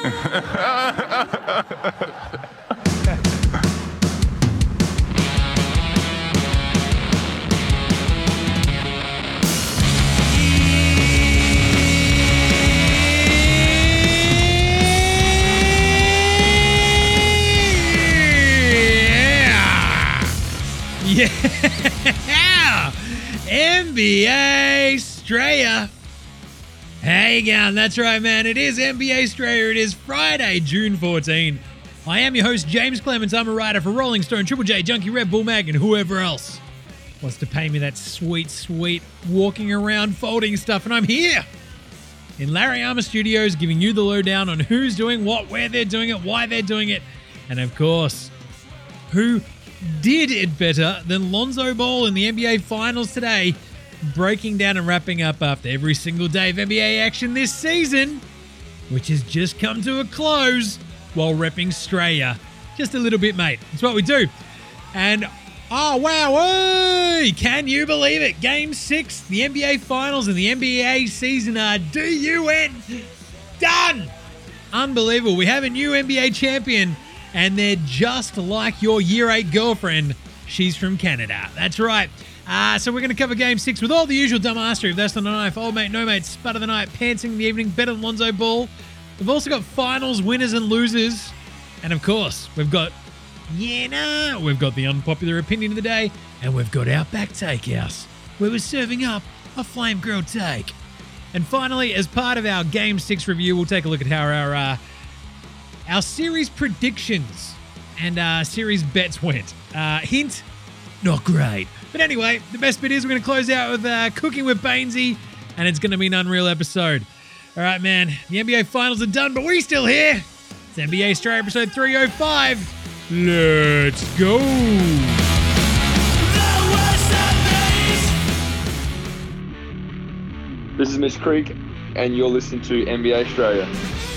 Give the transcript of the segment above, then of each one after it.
Yeah! NBA Straya. How you going? That's right, man. It is NBA Straya. It is Friday, June 14. I am your host, James Clements. I'm a writer for Rolling Stone, Triple J, Junkie, Red Bull Mag, and whoever else wants to pay me that sweet, sweet walking around folding stuff. And I'm here in Larry Armour Studios giving you the lowdown on who's doing what, where they're doing it, why they're doing it, and of course, who did it better than Lonzo Ball in the NBA Finals today, breaking down and wrapping up after every single day of NBA action this season, which has just come to a close, while repping Straya just a little bit, mate. That's what we do. And, oh, wow, hey, can you believe it? Game 6, the NBA Finals and the NBA season are done. Unbelievable. We have a new NBA champion, and they're just like your year 8 girlfriend. She's from Canada. That's right. So we're going to cover Game 6 with all the usual dumbassery. If that's not a knife, old mate, no mate, spud of the night, pantsing in the evening, better than Lonzo Ball. We've also got finals winners and losers. And of course, we've got, we've got the unpopular opinion of the day. And we've got our back takehouse, where we're serving up a flame grilled take. And finally, as part of our Game 6 review, we'll take a look at how our series predictions and series bets went. Hint, not great. But anyway, the best bit is we're going to close out with Cooking with Bainesy, and it's going to be an unreal episode. All right, man, the NBA Finals are done, but we're still here. It's NBA Straya episode 305. Let's go. This is Miss Creek, and you're listening to NBA Straya.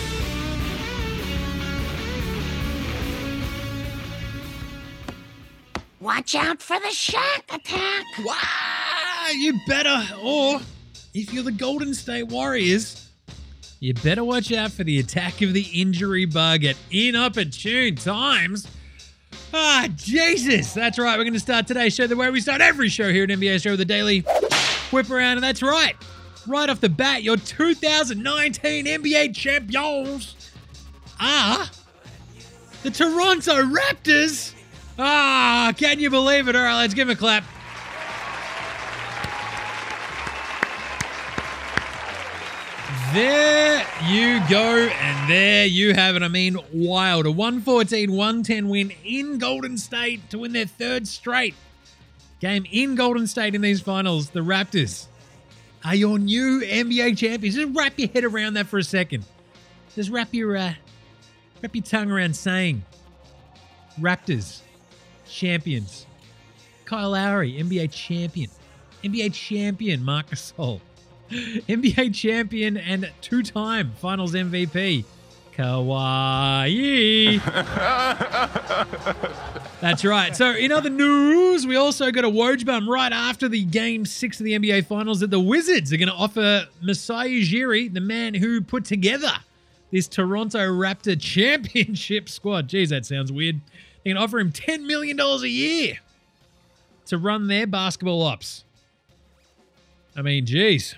Watch out for the shark attack. Wow, you better. Or, if you're the Golden State Warriors, you better watch out for the attack of the injury bug at inopportune times. Jesus. That's right. We're going to start today's show the way we start every show here at NBA Show with a daily whip around. And that's right. Right off the bat, your 2019 NBA champions are the Toronto Raptors. Can you believe it? All right, let's give him a clap. There you go, and there you have it. I mean, wild. A 114-110 win in Golden State to win their third straight game in Golden State in these finals. The Raptors are your new NBA champions. Just wrap your head around that for a second. Just wrap your tongue around saying Raptors champions. Kyle Lowry, NBA champion. NBA champion, Marc Gasol. NBA champion and two-time Finals MVP, Kawhi. That's right. So in other news, we also got a Woj bump right after the Game 6 of the NBA Finals that the Wizards are going to offer Masai Ujiri, the man who put together this Toronto Raptor championship squad. Jeez, that sounds weird. They're going to offer him $10 million a year to run their basketball ops. I mean, geez.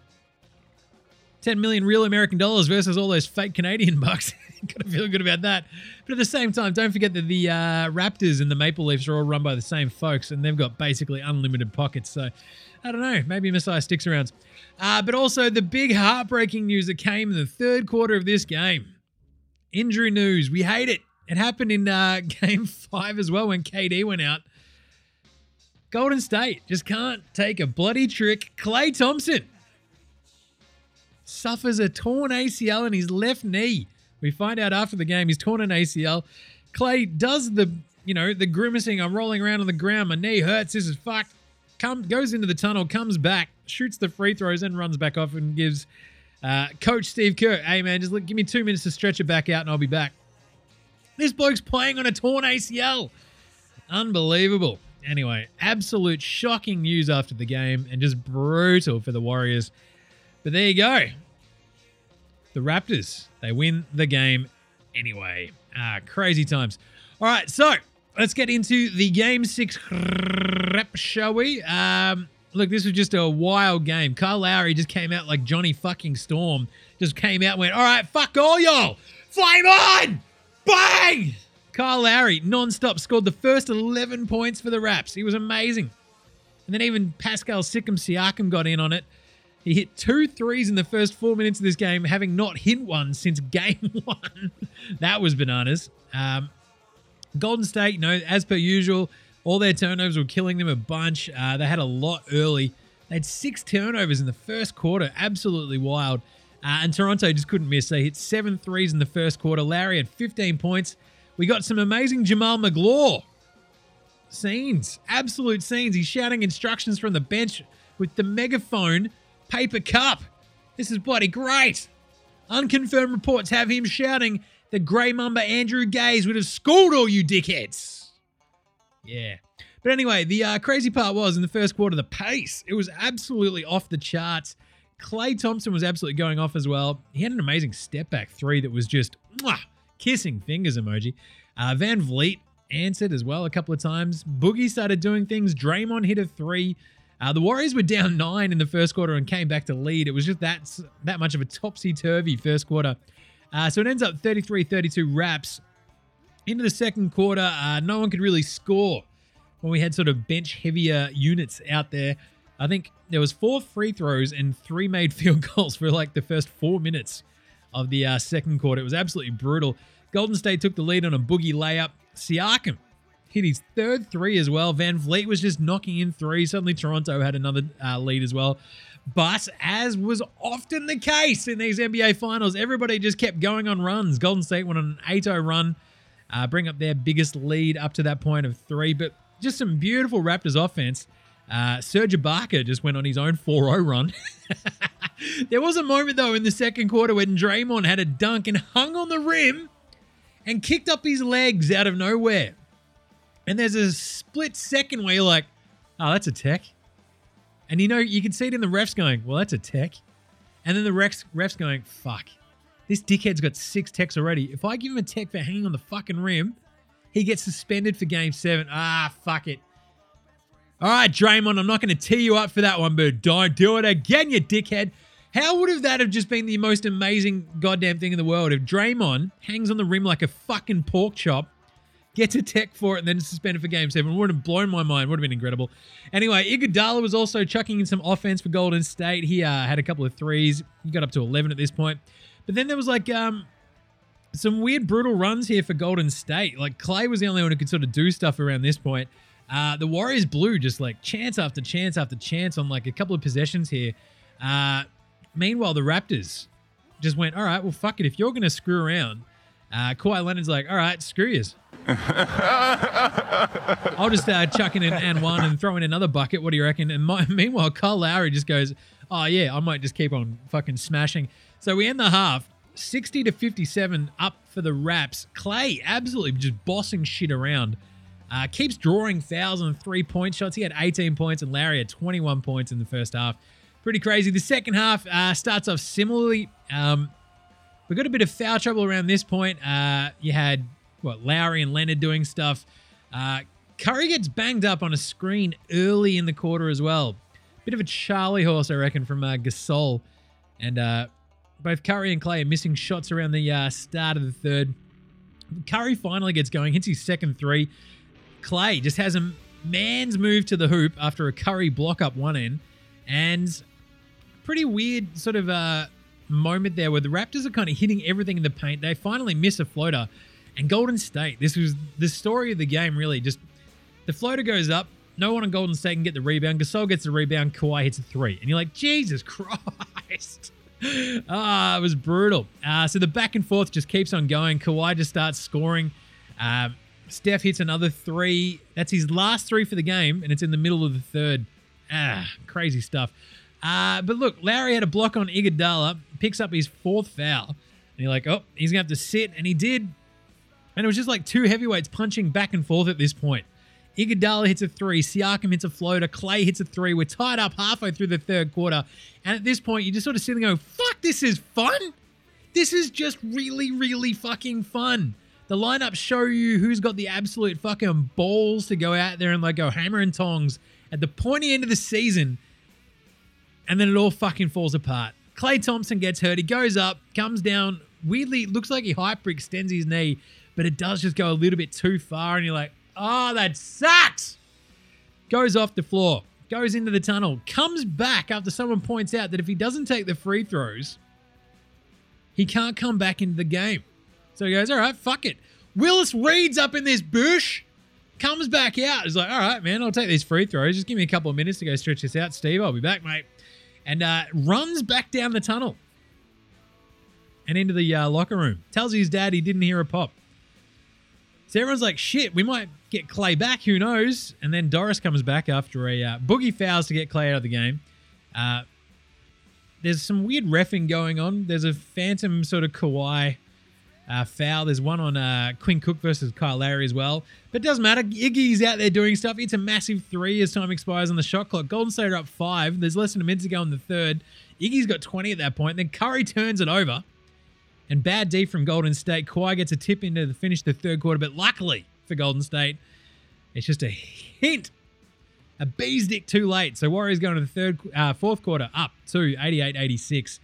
10 million real American dollars versus all those fake Canadian bucks. Gotta feel good about that. But at the same time, don't forget that the Raptors and the Maple Leafs are all run by the same folks, and they've got basically unlimited pockets. So, I don't know. Maybe Masai sticks around. But also the big heartbreaking news that came in the third quarter of this game. Injury news. We hate it. It happened in Game 5 as well when KD went out. Golden State just can't take a bloody trick. Klay Thompson suffers a torn ACL in his left knee. We find out after the game he's torn an ACL. Klay does the grimacing. I'm rolling around on the ground. My knee hurts. This is fucked. Goes into the tunnel, comes back, shoots the free throws, and runs back off and gives Coach Steve Kerr, hey man, just give me 2 minutes to stretch it back out and I'll be back. This bloke's playing on a torn ACL. Unbelievable. Anyway, absolute shocking news after the game and just brutal for the Warriors. But there you go. the Raptors, they win the game anyway. Crazy times. All right, so let's get into the Game 6 rep, shall we? Look, this was just a wild game. Kyle Lowry just came out like Johnny fucking Storm. Just came out and went, all right, fuck all y'all. Flame on! Bang! Kyle Lowry, non-stop, scored the first 11 points for the Raps. He was amazing. And then even Pascal Siakam got in on it. He hit 2 threes in the first 4 minutes of this game, having not hit one since game 1. That was bananas. Golden State, as per usual, all their turnovers were killing them a bunch. They had a lot early. They had 6 turnovers in the first quarter. Absolutely wild. And Toronto just couldn't miss. They hit 7 threes in the first quarter. Lowry had 15 points. We got some amazing Jamal McGlaw scenes. Absolute scenes. He's shouting instructions from the bench with the megaphone paper cup. This is bloody great. Unconfirmed reports have him shouting that Grey Mamba Andrew Gaze would have schooled all you dickheads. Yeah. But anyway, the crazy part was in the first quarter, the pace. It was absolutely off the charts. Klay Thompson was absolutely going off as well. He had an amazing step-back 3 that was just kissing fingers emoji. Van Vliet answered as well a couple of times. Boogie started doing things. Draymond hit a 3. The Warriors were down 9 in the first quarter and came back to lead. It was just that much of a topsy-turvy first quarter. So it ends up 33-32 Raps. Into the second quarter, no one could really score when we had sort of bench-heavier units out there. I think there was 4 free throws and 3 made field goals for like the first 4 minutes of the second quarter. It was absolutely brutal. Golden State took the lead on a Boogie layup. Siakam hit his 3rd 3 as well. Van Vliet was just knocking in 3. Suddenly Toronto had another lead as well. But as was often the case in these NBA finals, everybody just kept going on runs. Golden State went on an 8-0 run, bring up their biggest lead up to that point of 3. But just some beautiful Raptors offense. Serge Ibaka just went on his own 4-0 run. There was a moment, though, in the second quarter when Draymond had a dunk and hung on the rim and kicked up his legs out of nowhere. And there's a split second where you're like, oh, that's a tech. And you can see it in the refs going, well, that's a tech. And then the refs going, fuck, this dickhead's got 6 techs already. If I give him a tech for hanging on the fucking rim, he gets suspended for game 7. Fuck it. All right, Draymond, I'm not going to tee you up for that one, but don't do it again, you dickhead. How would that have just been the most amazing goddamn thing in the world if Draymond hangs on the rim like a fucking pork chop, gets a tech for it, and then is suspended for game 7? It would have blown my mind. Would have been incredible. Anyway, Iguodala was also chucking in some offense for Golden State. He had a couple of threes. He got up to 11 at this point. But then there was like some weird brutal runs here for Golden State. Like Klay was the only one who could sort of do stuff around this point. The Warriors blew just like chance after chance after chance on like a couple of possessions here. Meanwhile, the Raptors just went, all right, well, fuck it. If you're going to screw around, Kawhi Leonard's like, all right, screw yous. I'll just chuck in an and one and throw in another bucket. What do you reckon? And meanwhile, Kyle Lowry just goes, oh, yeah, I might just keep on fucking smashing. So we end the half 60-57 up for the Raps. Klay absolutely just bossing shit around. Keeps drawing fouls on 3-point shots. He had 18 points and Lowry had 21 points in the first half. Pretty crazy. The second half starts off similarly. We got a bit of foul trouble around this point. You had, Lowry and Leonard doing stuff. Curry gets banged up on a screen early in the quarter as well. Bit of a Charlie horse, I reckon, from Gasol. And both Curry and Klay are missing shots around the start of the third. Curry finally gets going, hits his second 3. Klay just has a man's move to the hoop after a Curry block up one end. And pretty weird sort of moment there where the Raptors are kind of hitting everything in the paint. They finally miss a floater. And Golden State, this was the story of the game, really. Just the floater goes up. No one on Golden State can get the rebound. Gasol gets the rebound. Kawhi hits a 3. And you're like, Jesus Christ. It was brutal. So the back and forth just keeps on going. Kawhi just starts scoring. Steph hits another 3. That's his last 3 for the game, and it's in the middle of the third. Crazy stuff. But look, Lowry had a block on Iguodala, picks up his 4th foul. And you're like, oh, he's going to have to sit. And he did. And it was just like 2 heavyweights punching back and forth at this point. Iguodala hits a 3. Siakam hits a floater. Klay hits a 3. We're tied up halfway through the third quarter. And at this point, you're just sort of sitting there going, fuck, this is fun. This is just really, really fucking fun. The lineups show you who's got the absolute fucking balls to go out there and like go hammer and tongs at the pointy end of the season, and then it all fucking falls apart. Klay Thompson gets hurt. He goes up, comes down. Weirdly, looks like he hyperextends his knee, but it does just go a little bit too far, and you're like, oh, that sucks. Goes off the floor, goes into the tunnel, comes back after someone points out that if he doesn't take the free throws, he can't come back into the game. So he goes, all right, fuck it. Willis Reed's up in this bush, comes back out. He's like, all right, man, I'll take these free throws. Just give me a couple of minutes to go stretch this out, Steve. I'll be back, mate. And runs back down the tunnel and into the locker room. Tells his dad he didn't hear a pop. So everyone's like, shit, we might get Klay back. Who knows? And then Doris comes back after a Boogie fouls to get Klay out of the game. There's some weird reffing going on. There's a phantom sort of Kawhi foul. There's one on Quinn Cook versus Kyle Lowry as well. But it doesn't matter. Iggy's out there doing stuff. It's a massive 3 as time expires on the shot clock. Golden State are up 5. There's less than a minute to go in the third. Iggy's got 20 at that point. Then Curry turns it over. And bad D from Golden State. Kawhi gets a tip into the finish the third quarter. But luckily for Golden State, it's just a hint. A bee's dick too late. So Warriors going to the fourth quarter up to 88-86.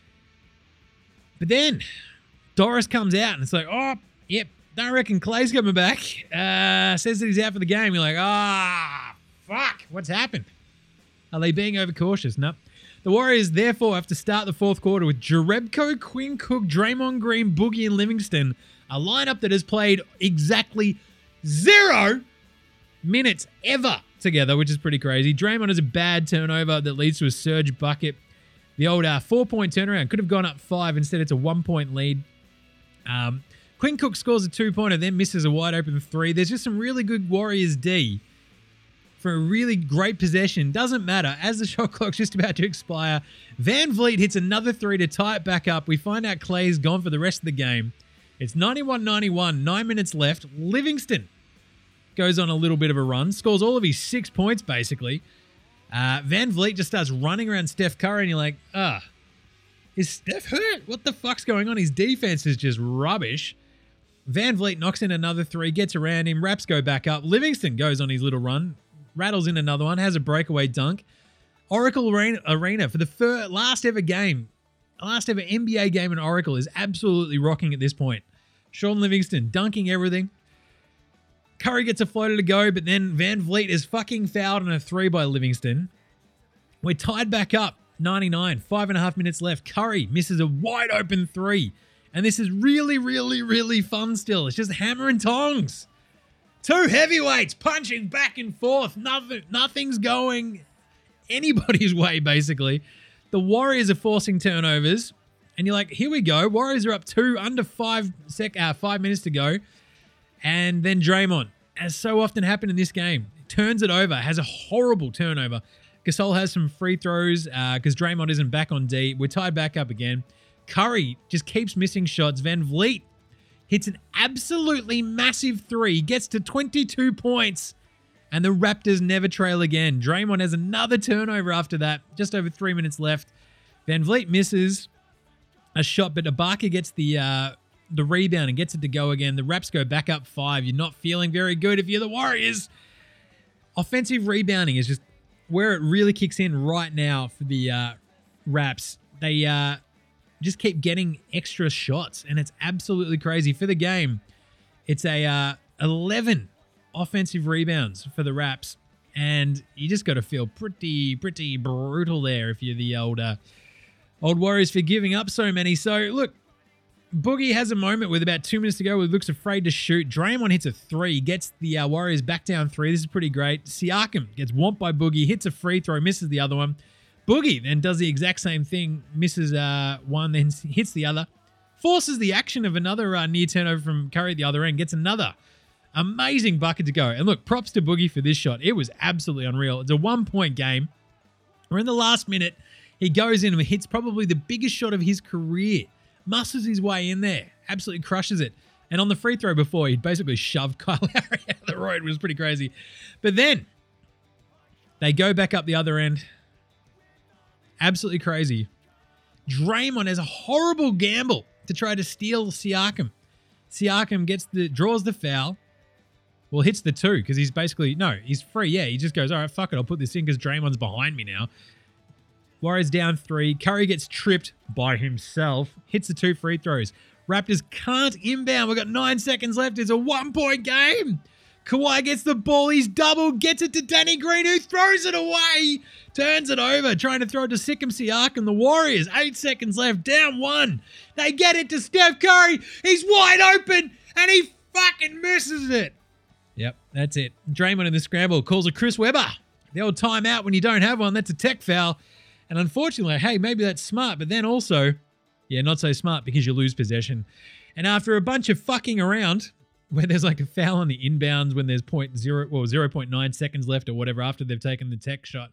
But then Doris comes out and it's like, oh, yep, don't reckon Klay's coming back. Says that he's out for the game. You're like, fuck, what's happened? Are they being overcautious? No. The Warriors, therefore, have to start the fourth quarter with Jerebko, Quinn Cook, Draymond Green, Boogie, and Livingston, a lineup that has played exactly 0 minutes ever together, which is pretty crazy. Draymond has a bad turnover that leads to a surge bucket. The old 4-point turnaround could have gone up 5. Instead, it's a 1-point lead. Quinn Cook scores a 2-pointer, then misses a wide-open 3. There's just some really good Warriors D for a really great possession. Doesn't matter. As the shot clock's just about to expire, Van Vliet hits another 3 to tie it back up. We find out Klay's gone for the rest of the game. It's 91-91, 9 minutes left. Livingston goes on a little bit of a run, scores all of his 6 points, basically. Van Vliet just starts running around Steph Curry, and you're like, is Steph hurt? What the fuck's going on? His defense is just rubbish. Van Vliet knocks in another 3, gets around him, Raps go back up. Livingston goes on his little run, rattles in another one, has a breakaway dunk. Oracle Arena for the last ever NBA game in Oracle is absolutely rocking at this point. Sean Livingston dunking everything. Curry gets a floater to go, but then Van Vliet is fucking fouled on a 3 by Livingston. We're tied back up, 99, 5.5 minutes left. Curry misses a wide open 3. And this is really, really, really fun still. It's just hammer and tongs. 2 heavyweights punching back and forth. Nothing's going anybody's way, basically. The Warriors are forcing turnovers. And you're like, here we go. Warriors are up 2, under 5 minutes to go. And then Draymond, as so often happened in this game, turns it over, has a horrible turnover. Gasol has some free throws because Draymond isn't back on D. We're tied back up again. Curry just keeps missing shots. Van Vliet hits an absolutely massive 3, gets to 22 points, and the Raptors never trail again. Draymond has another turnover after that, just over 3 minutes left. Van Vliet misses a shot, but Ibaka gets the rebound and gets it to go again. The Raps go back up 5. You're not feeling very good if you're the Warriors. Offensive rebounding is just where it really kicks in right now for the Raps. They just keep getting extra shots, and it's absolutely crazy. For the game, it's a 11 offensive rebounds for the Raps, and you just got to feel pretty brutal there if you're the old Warriors for giving up so many. So, look, Boogie has a moment with about 2 minutes to go where he looks afraid to shoot. Draymond hits a 3, gets the Warriors back down 3. This is pretty great. Siakam gets whomped by Boogie, hits a free throw, misses the other one. Boogie then does the exact same thing, misses one, then hits the other, forces the action of another near turnover from Curry at the other end, gets another amazing bucket to go. And look, props to Boogie for this shot. It was absolutely unreal. It's a 1-point game. We're in the last minute. He goes in and hits probably the biggest shot of his career. Muscles his way in there. Absolutely crushes it. And on the free throw before, he basically shoved Kyle Lowry out of the road. It was pretty crazy. But then they go back up the other end. Absolutely crazy. Draymond has a horrible gamble to try to steal Siakam. Siakam draws the foul. Well, hits the 2 because he's he's free. Yeah, he just goes, all right, fuck it. I'll put this in because Draymond's behind me now. Warriors down 3. Curry gets tripped by himself. Hits the 2 free throws. Raptors can't inbound. We've got 9 seconds left. It's a 1-point game. Kawhi gets the ball. He's double. Gets it to Danny Green, who throws it away. Turns it over. Trying to throw it to Sikkim Siakam. The Warriors, 8 seconds left. Down 1. They get it to Steph Curry. He's wide open. And he fucking misses it. Yep, that's it. Draymond in the scramble calls a Chris Webber. The old timeout when you don't have one. That's a tech foul. And unfortunately, hey, maybe that's smart. But then also, yeah, not so smart because you lose possession. And after a bunch of fucking around, where there's like a foul on the inbounds when there's 0.9 seconds left or whatever after they've taken the tech shot,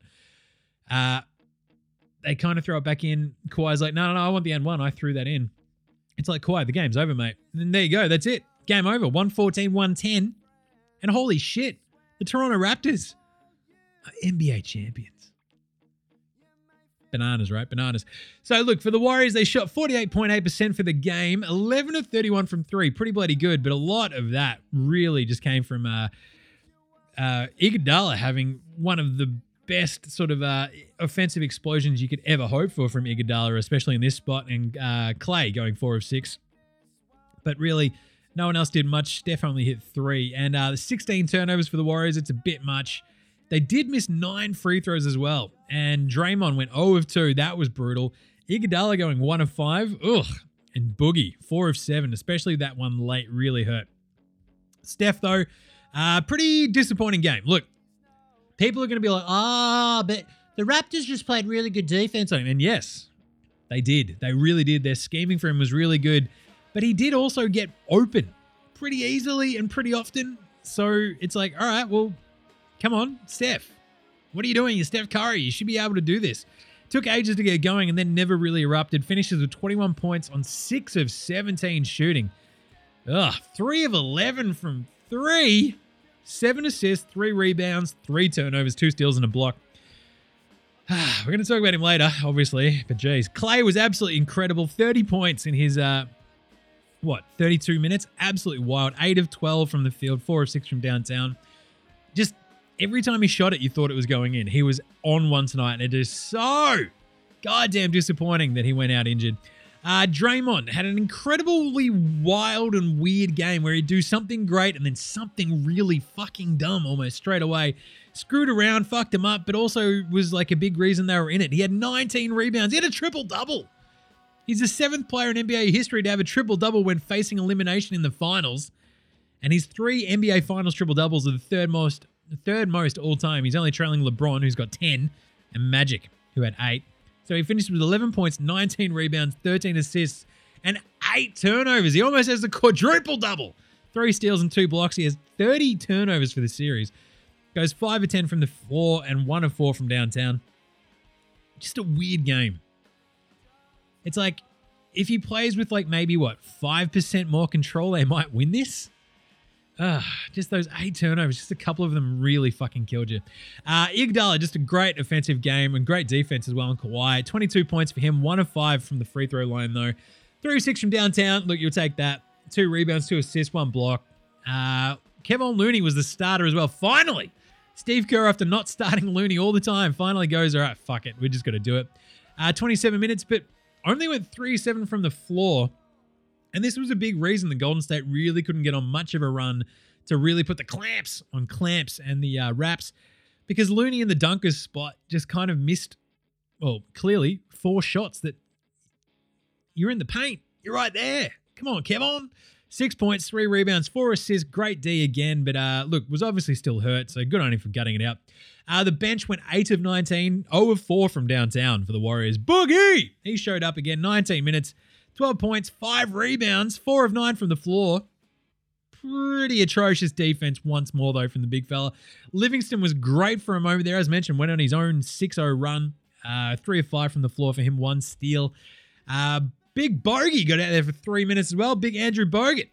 they kind of throw it back in. Kawhi's like, no, I want the N1. I threw that in. It's like, Kawhi, the game's over, mate. And then there you go. That's it. Game over. 114-110. And holy shit, the Toronto Raptors are NBA champions. Bananas, right? Bananas. So look, for the Warriors, they shot 48.8% for the game, 11 of 31 from 3. Pretty bloody good, but a lot of that really just came from Iguodala having one of the best sort of offensive explosions you could ever hope for from Iguodala, especially in this spot, and Clay going 4 of 6. But really, no one else did much. Steph only hit 3. And the 16 turnovers for the Warriors, it's a bit much. They did miss 9 free throws as well. And Draymond went 0 of 2. That was brutal. Iguodala going 1 of 5. Ugh. And Boogie, 4 of 7. Especially that one late really hurt. Steph, though, pretty disappointing game. Look, people are going to be like, but the Raptors just played really good defense on him. And yes, they did. They really did. Their scheming for him was really good. But he did also get open pretty easily and pretty often. So it's like, all right, well, come on, Steph. What are you doing? You're Steph Curry. You should be able to do this. Took ages to get going and then never really erupted. Finishes with 21 points on 6 of 17 shooting. 3 of 11 from 3. 7 assists, 3 rebounds, 3 turnovers, 2 steals and a block. We're going to talk about him later, obviously. But geez, Clay was absolutely incredible. 30 points in his, 32 minutes? Absolutely wild. 8 of 12 from the field, 4 of 6 from downtown. Just every time he shot it, you thought it was going in. He was on one tonight, and it is so goddamn disappointing that he went out injured. Draymond had an incredibly wild and weird game where he'd do something great and then something really fucking dumb almost straight away. Screwed around, fucked him up, but also was like a big reason they were in it. He had 19 rebounds. He had a triple-double. He's the 7th player in NBA history to have a triple-double when facing elimination in the finals. And his 3 NBA Finals triple-doubles are the third most all time. He's only trailing LeBron, who's got 10, and Magic, who had 8. So he finished with 11 points, 19 rebounds, 13 assists, and 8 turnovers. He almost has the quadruple-double. 3 steals and 2 blocks. He has 30 turnovers for the series. Goes 5 of 10 from the floor and 1 of 4 from downtown. Just a weird game. It's like, if he plays with maybe 5% more control, they might win this. Just those 8 turnovers, just a couple of them really fucking killed you. Iguodala, just a great offensive game and great defense as well on Kawhi. 22 points for him, 1 of 5 from the free throw line though. 3 of 6 from downtown. Look, you'll take that. 2 rebounds, 2 assists, 1 block. Kevon Looney was the starter as well. Finally, Steve Kerr, after not starting Looney all the time, finally goes, all right, fuck it. We're just going to do it. 27 minutes, but only went 3-7 from the floor. And this was a big reason the Golden State really couldn't get on much of a run to really put the clamps on Clamps and the Raps, because Looney in the dunker's spot just kind of missed, clearly 4 shots that you're in the paint. You're right there. Come on, Kevon. 6 points, 3 rebounds, 4 assists. Great D again, but look, was obviously still hurt, so good on him for gutting it out. The bench went 8 of 19, 0 of 4 from downtown for the Warriors. Boogie! He showed up again, 19 minutes. 12 points, 5 rebounds, 4 of 9 from the floor. Pretty atrocious defense once more, though, from the big fella. Livingston was great for him over there. As mentioned, went on his own 6-0 run. 3 of 5 from the floor for him, 1 steal. Big Bogey got out there for 3 minutes as well. Big Andrew Bogut.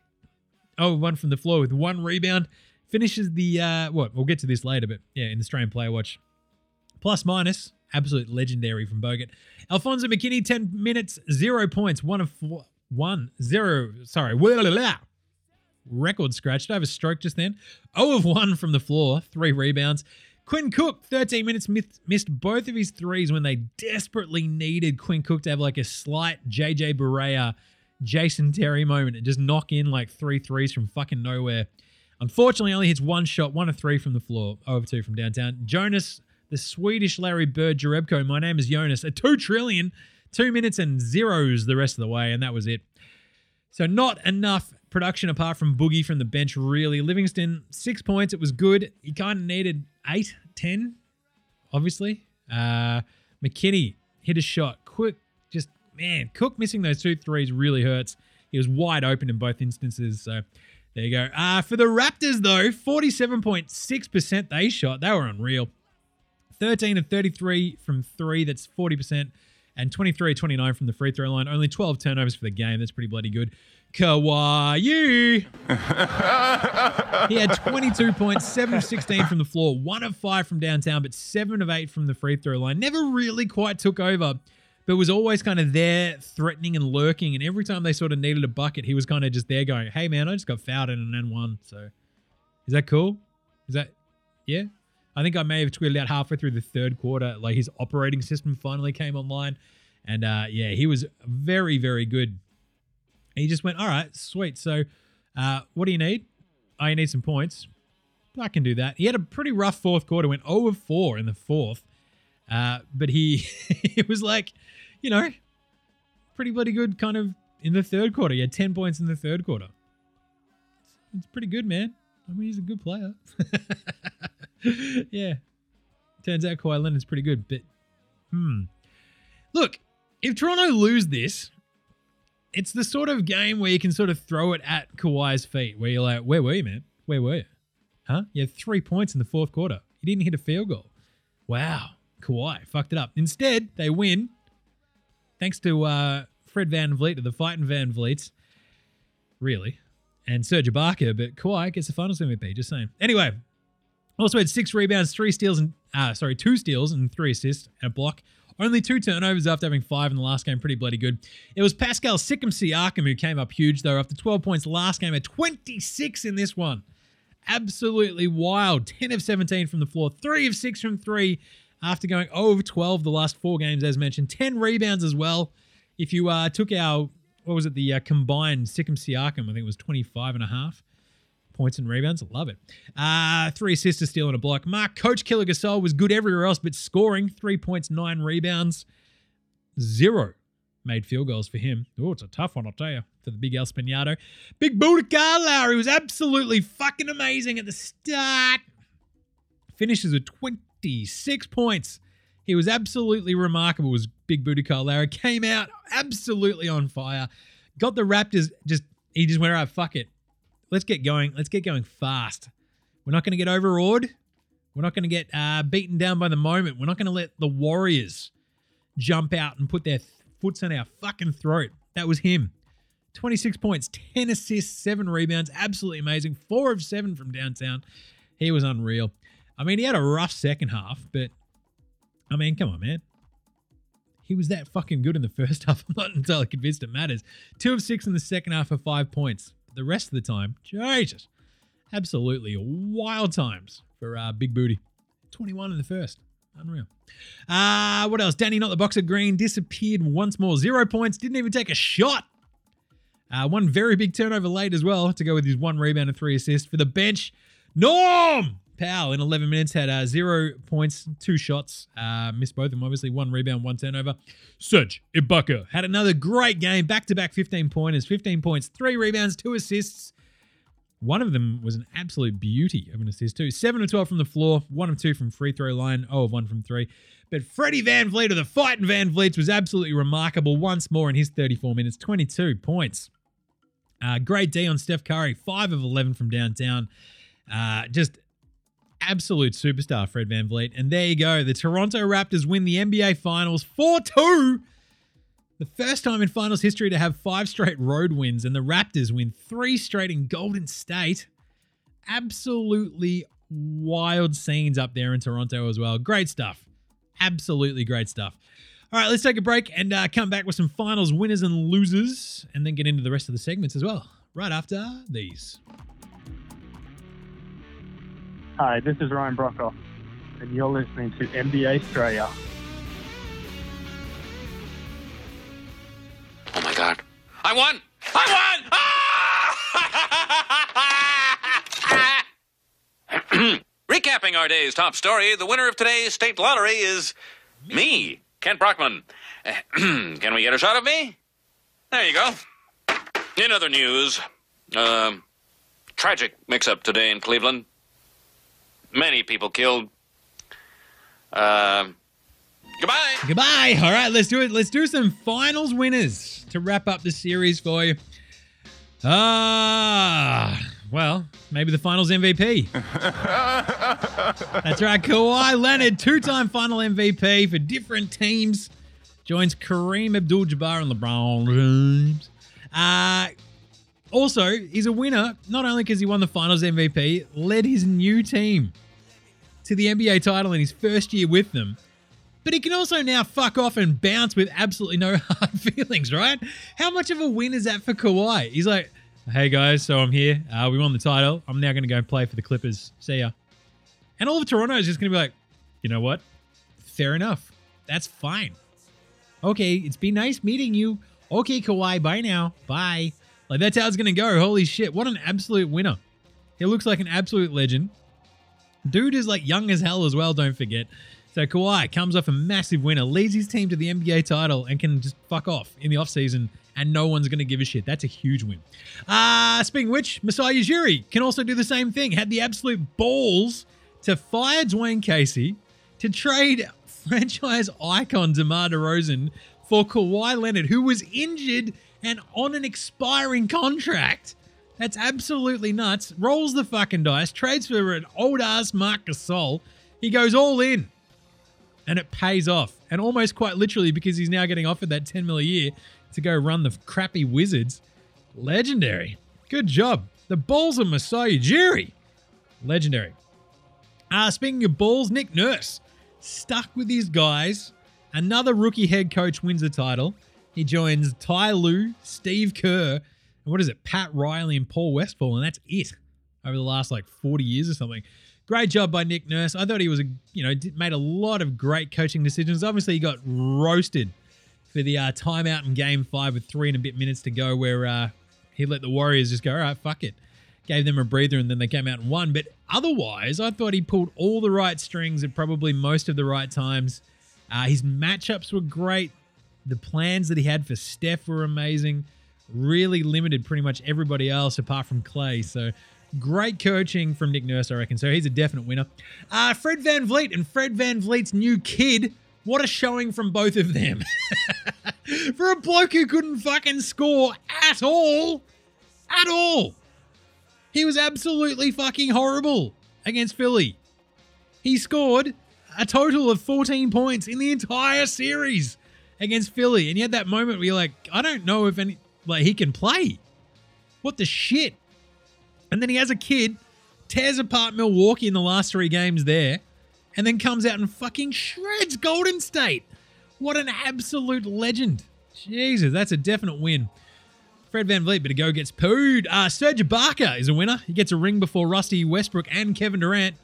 1 from the floor with 1 rebound. Finishes the, we'll get to this later, but yeah, in the Australian Player Watch. Plus minus. Absolute legendary from Bogut. Alfonso McKinney, 10 minutes, 0 points, 1 1-0. Sorry. Record scratched. I have a stroke just then. 0 of 1 from the floor. 3 rebounds. Quinn Cook, 13 minutes, missed both of his threes when they desperately needed Quinn Cook to have like a slight JJ Barea, Jason Terry moment and just knock in like 3 threes from fucking nowhere. Unfortunately, only hits 1 shot, 1 of 3 from the floor, 0 of 2 from downtown. Jonas, the Swedish Larry Bird Jerebko, my name is Jonas, a 2 trillion, 2 minutes and zeros the rest of the way, and that was it. So not enough production apart from Boogie from the bench, really. Livingston, 6 points. It was good. He kind of needed 8, 10, obviously. McKinney hit a shot. Quick, just, man, Cook missing those 2 threes really hurts. He was wide open in both instances, so there you go. For the Raptors, though, 47.6% they shot. They were unreal. 13 of 33 from 3, that's 40%. And 23 of 29 from the free throw line. Only 12 turnovers for the game. That's pretty bloody good. Kawhi. He had 22 points, 7 of 16 from the floor, 1 of 5 from downtown, but 7 of 8 from the free throw line. Never really quite took over, but was always kind of there, threatening and lurking. And every time they sort of needed a bucket, he was kind of just there going, hey, man, I just got fouled in an N1. So is that cool? Is that, yeah? I think I may have tweeted out halfway through the third quarter, like his operating system finally came online. And yeah, he was very, very good. He just went, all right, sweet. So what do you need? Oh, you need some points. I can do that. He had a pretty rough fourth quarter, went 0 of 4 in the fourth. But he it was like, you know, pretty bloody good kind of in the third quarter. He had 10 points in the third quarter. It's pretty good, man. I mean, he's a good player. Yeah. Turns out Kawhi Leonard's pretty good, but look, if Toronto lose this, it's the sort of game where you can sort of throw it at Kawhi's feet, where you're like, where were you, man? Where were you? Huh? You had 3 points in the fourth quarter. You didn't hit a field goal. Wow. Kawhi fucked it up. Instead, they win thanks to Fred VanVleet, or the fighting VanVleets, really, and Serge Ibaka, but Kawhi gets the finals MVP, just saying. Anyway, also had 6 rebounds, 2 steals and 3 assists and a block. Only 2 turnovers after having 5 in the last game. Pretty bloody good. It was Pascal Siakam who came up huge, though, after 12 points last game, at 26 in this one. Absolutely wild. 10 of 17 from the floor, 3 of 6 from 3 after going 0 of 12 the last 4 games, as mentioned. 10 rebounds as well. If you took our, what was it, the combined Siakam, I think it was 25.5 points and rebounds. I love it. 3 assists, a steal, and a block. Coach Killer Gasol was good everywhere else, but scoring 3 points, 9 rebounds, 0 made field goals for him. Oh, it's a tough one, I'll tell you, for the big El Spinato. Big Booty Kyle Lowry was absolutely fucking amazing at the start. Finishes with 26 points. He was absolutely remarkable, was Big Booty Kyle Lowry. Came out absolutely on fire. Got the Raptors, he just went, all right, fuck it. Let's get going. Let's get going fast. We're not going to get overawed. We're not going to get beaten down by the moment. We're not going to let the Warriors jump out and put their foots on our fucking throat. That was him. 26 points, 10 assists, 7 rebounds. Absolutely amazing. 4 of 7 from downtown. He was unreal. I mean, he had a rough second half, but I mean, come on, man. He was that fucking good in the first half. I'm not entirely convinced it matters. 2 of 6 in the second half for 5 points. The rest of the time, Jesus, absolutely wild times for Big Booty. 21 in the first. Unreal. What else? Danny, not the Boxer Green, disappeared once more. 0 points. Didn't even take a shot. 1 very big turnover late as well to go with his 1 rebound and 3 assists. For the bench, Norm Powell in 11 minutes had 0 points, 2 shots. Missed both of them, obviously. 1 rebound, 1 turnover. Serge Ibaka had another great game. Back-to-back 15-pointers. 15 points, 3 rebounds, 2 assists. One of them was an absolute beauty of an assist too. 7 of 12 from the floor. 1 of 2 from free throw line. 0 of 1 from 3. But Freddie VanVleet, or the fighting VanVleets, was absolutely remarkable once more in his 34 minutes. 22 points. Great D on Steph Curry. 5 of 11 from downtown. Just absolute superstar, Fred VanVleet. And there you go. The Toronto Raptors win the NBA Finals 4-2. The first time in finals history to have 5 straight road wins, and the Raptors win 3 straight in Golden State. Absolutely wild scenes up there in Toronto as well. Great stuff. Absolutely great stuff. All right, let's take a break and come back with some finals winners and losers, and then get into the rest of the segments as well, right after these. Hi, this is Ryan Brockhoff, and you're listening to NBA Australia. Oh my God. I won! Recapping our day's top story, the winner of today's state lottery is me, Kent Brockman. Can we get a shot of me? There you go. In other news, tragic mix-up today in Cleveland. Many people killed. Goodbye. Goodbye. All right, let's do it. Let's do some finals winners to wrap up the series for you. Well, maybe the finals MVP. That's right, Kawhi Leonard, two-time final MVP for different teams, joins Kareem Abdul-Jabbar and LeBron James. Also, he's a winner, not only because he won the finals MVP, led his new team to the NBA title in his first year with them, but he can also now fuck off and bounce with absolutely no hard feelings, right? How much of a win is that for Kawhi? He's like, hey guys, so I'm here. We won the title. I'm now going to go play for the Clippers. See ya. And all of Toronto is just going to be like, you know what? Fair enough. That's fine. Okay, it's been nice meeting you. Okay, Kawhi, bye now. Bye. Like, that's how it's going to go. Holy shit. What an absolute winner. He looks like an absolute legend. Dude is like young as hell as well, don't forget. So Kawhi comes off a massive winner, leads his team to the NBA title, and can just fuck off in the offseason, and no one's going to give a shit. That's a huge win. Speaking of which, Masai Ujiri can also do the same thing. Had the absolute balls to fire Dwayne Casey, to trade franchise icon DeMar DeRozan for Kawhi Leonard, who was injured and on an expiring contract. That's absolutely nuts. Rolls the fucking dice, trades for an old-ass Marc Gasol. He goes all in. And it pays off. And almost quite literally, because he's now getting offered that $10 million a year to go run the crappy Wizards. Legendary. Good job. The balls of Masai Ujiri. Legendary. Speaking of balls, Nick Nurse stuck with his guys. Another rookie head coach wins the title. He joins Ty Lue, Steve Kerr, and what is it, Pat Riley and Paul Westphal, and that's it over the last 40 years or something. Great job by Nick Nurse. I thought he was, made a lot of great coaching decisions. Obviously, he got roasted for the timeout in Game 5 with 3 and a bit minutes to go, where he let the Warriors just go, all right, fuck it. Gave them a breather, and then they came out and won. But otherwise, I thought he pulled all the right strings at probably most of the right times. His matchups were great. The plans that he had for Steph were amazing. Really limited pretty much everybody else apart from Clay. So great coaching from Nick Nurse, I reckon. So he's a definite winner. Fred VanVleet and Fred VanVleet's new kid. What a showing from both of them. For a bloke who couldn't fucking score at all. At all. He was absolutely fucking horrible against Philly. He scored a total of 14 points in the entire series against Philly. And you had that moment where you're like, I don't know if he can play. What the shit? And then he has a kid, tears apart Milwaukee in the last 3 games there, and then comes out and fucking shreds Golden State. What an absolute legend. Jesus, that's a definite win. Fred VanVleet, but a go gets pooed. Serge Ibaka is a winner. He gets a ring before Rusty Westbrook and Kevin Durant.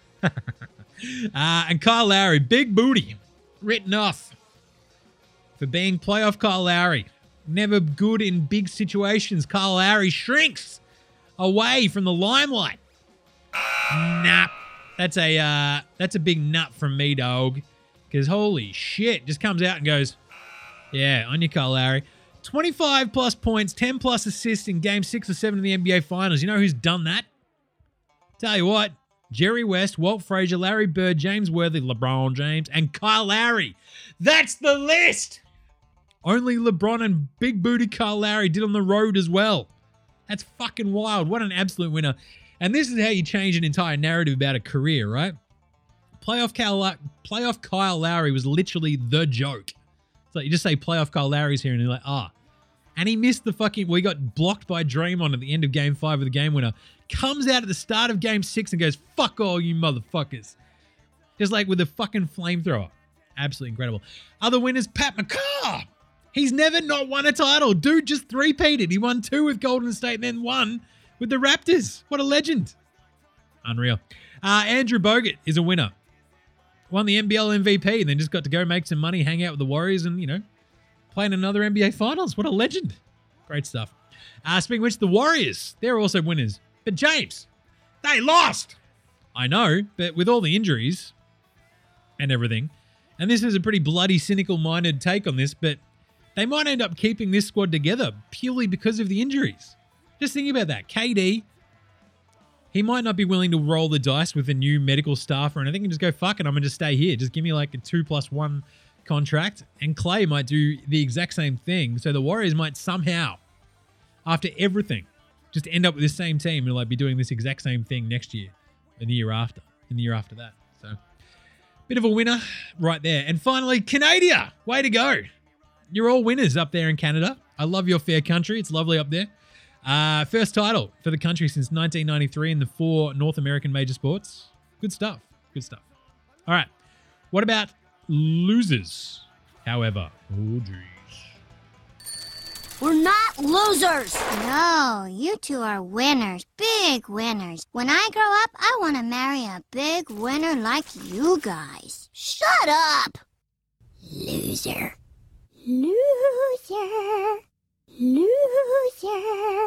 And Kyle Lowry, big booty, written off for being playoff Kyle Lowry. Never good in big situations. Kyle Lowry shrinks away from the limelight. Nah, that's a big nut from me, dog. Because holy shit, just comes out and goes, yeah, on you, Kyle Lowry. 25 plus points, 10 plus assists in Game 6 or 7 of the NBA Finals. You know who's done that? Tell you what, Jerry West, Walt Frazier, Larry Bird, James Worthy, LeBron James, and Kyle Lowry. That's the list. Only LeBron and big booty Kyle Lowry did on the road as well. That's fucking wild. What an absolute winner. And this is how you change an entire narrative about a career, right? Playoff Kyle Lowry was literally the joke. It's like you just say playoff Kyle Lowry's here and you're like, And he missed he got blocked by Draymond at the end of Game 5 of the game winner. Comes out at the start of Game 6 and goes, fuck all you motherfuckers. Just like with a fucking flamethrower. Absolutely incredible. Other winners, Pat McCaw. He's never not won a title. Dude just three-peated. He won 2 with Golden State and then 1 with the Raptors. What a legend. Unreal. Andrew Bogut is a winner. Won the NBL MVP and then just got to go make some money, hang out with the Warriors and, play in another NBA Finals. What a legend. Great stuff. Speaking of which, the Warriors, they're also winners. But James, they lost. I know, but with all the injuries and everything, and this is a pretty bloody, cynical-minded take on this, but they might end up keeping this squad together purely because of the injuries. Just think about that. KD, he might not be willing to roll the dice with a new medical staff or anything and just go, fuck it, I'm going to stay here. Just give me like a 2+1 contract. And Clay might do the exact same thing. So the Warriors might somehow, after everything, just end up with the same team and like be doing this exact same thing next year and the year after and the year after that. So bit of a winner right there. And finally, Canada. Way to go. You're all winners up there in Canada. I love your fair country. It's lovely up there. First title for the country since 1993 in the 4 North American major sports. Good stuff. Good stuff. All right. What about losers, however? Oh, geez. We're not losers. No, you two are winners. Big winners. When I grow up, I want to marry a big winner like you guys. Shut up. Loser. Loser. Loser.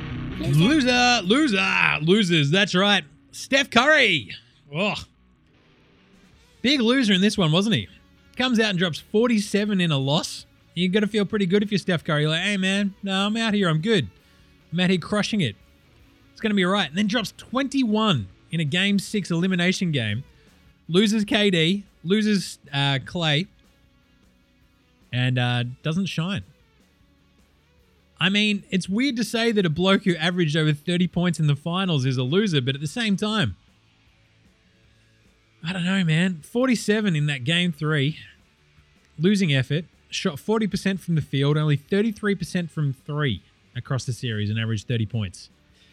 Losers. That's right. Steph Curry. Oh, big loser in this one, wasn't he? Comes out and drops 47 in a loss. You got to feel pretty good if you're Steph Curry. You're like, hey, man, no, I'm out here. I'm good. I'm out here crushing it. It's going to be all right. And then drops 21 in a Game 6 elimination game. Loses KD. Loses Clay. And doesn't shine. I mean, it's weird to say that a bloke who averaged over 30 points in the finals is a loser, but at the same time, I don't know, man. 47 in that Game 3. Losing effort. Shot 40% from the field, only 33% from 3 across the series and averaged 30 points.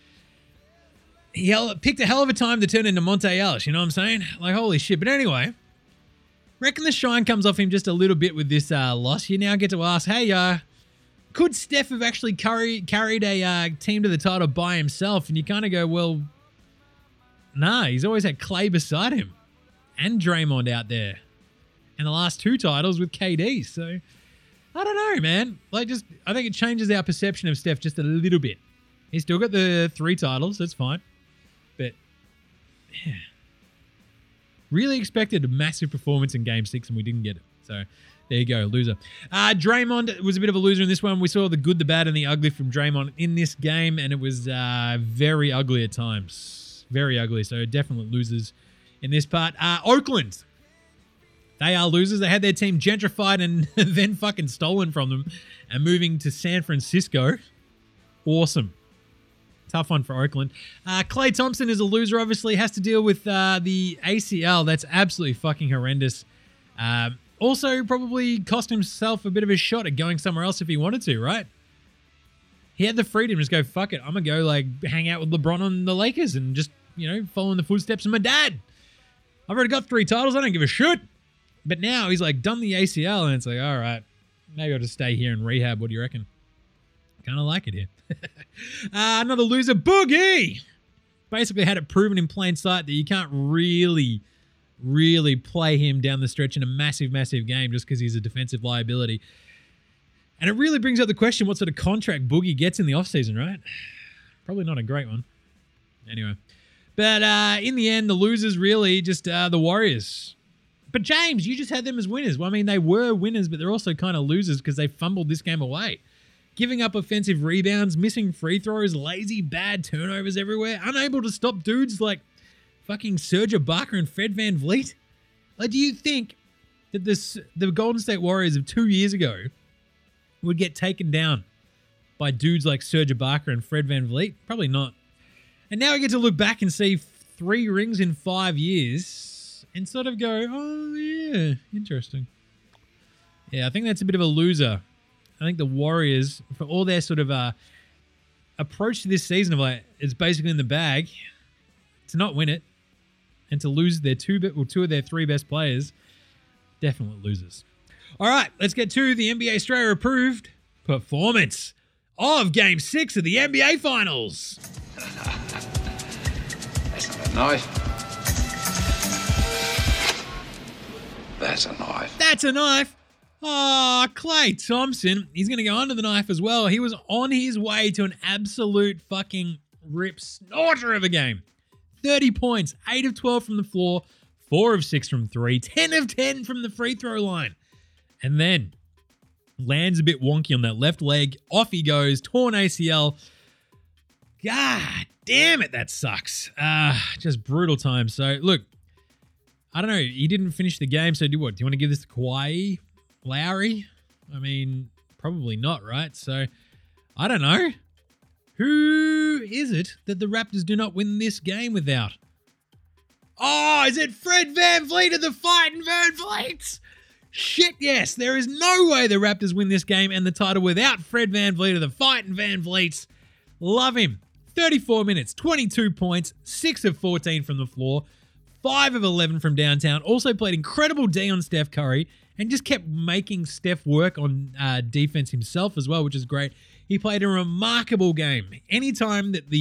He picked a hell of a time to turn into Monte Ellis, you know what I'm saying? Like, holy shit. But anyway, reckon the shine comes off him just a little bit with this loss. You now get to ask, hey, could Steph have actually carried a team to the title by himself? And you kind of go, well, nah, he's always had Clay beside him and Draymond out there. And the last 2 titles with KD. So, I don't know, man. I think it changes our perception of Steph just a little bit. He's still got the 3 titles. That's fine. But, yeah. Really expected a massive performance in Game 6 and we didn't get it. So, there you go, loser. Draymond was a bit of a loser in this one. We saw the good, the bad, and the ugly from Draymond in this game, and it was very ugly at times. Very ugly. So, definitely losers in this part. Oakland. They are losers. They had their team gentrified and then fucking stolen from them and moving to San Francisco. Awesome. Tough one for Oakland. Klay Thompson is a loser, obviously. Has to deal with the ACL. That's absolutely fucking horrendous. Also, probably cost himself a bit of a shot at going somewhere else if he wanted to, right? He had the freedom to just go, fuck it. I'm going to go hang out with LeBron on the Lakers and just, follow in the footsteps of my dad. I've already got 3 titles. I don't give a shit. But now he's done the ACL and it's like, all right, maybe I'll just stay here and rehab. What do you reckon? Kind of like it here. Another loser, Boogie. Basically had it proven in plain sight that you can't really play him down the stretch in a massive, massive game just because he's a defensive liability. And it really brings up the question what sort of contract Boogie gets in the offseason, right? Probably not a great one. Anyway. But in the end, the losers really just the Warriors. But James, you just had them as winners. Well, I mean, they were winners, but they're also kind of losers because they fumbled this game away. Giving up offensive rebounds, missing free throws, lazy, bad turnovers everywhere, unable to stop dudes like fucking Serge Ibaka and Fred VanVleet. Do you think that the Golden State Warriors of 2 years ago would get taken down by dudes like Serge Ibaka and Fred VanVleet? Probably not. And now we get to look back and see 3 rings in 5 years and sort of go, oh, yeah, interesting. Yeah, I think that's a bit of a loser. I think the Warriors, for all their sort of approach to this season of it's basically in the bag, to not win it and to lose their 2 of their 3 best players, Definite losers. All right, let's get to the NBA Australia approved performance of Game 6 of the NBA Finals. That's not a knife. That's a knife. That's a knife. Oh, Klay Thompson. He's going to go under the knife as well. He was on his way to an absolute fucking rip snorter of a game. 30 points, 8 of 12 from the floor, 4 of 6 from 3, 10 of 10 from the free throw line. And then lands a bit wonky on that left leg. Off he goes, torn ACL. God damn it, that sucks. Just brutal time. So, look, I don't know. He didn't finish the game, so do what? Do you want to give this to Kawhi Lowry? I mean, probably not, right? So, I don't know. Who is it that the Raptors do not win this game without? Oh, is it Fred VanVleet of the Fighting VanVleets? Shit, yes. There is no way the Raptors win this game and the title without Fred VanVleet of the Fighting VanVleets. Love him. 34 minutes, 22 points, 6 of 14 from the floor, 5 of 11 from downtown. Also played incredible D on Steph Curry and just kept making Steph work on defense himself as well, which is great. He played a remarkable game. Anytime that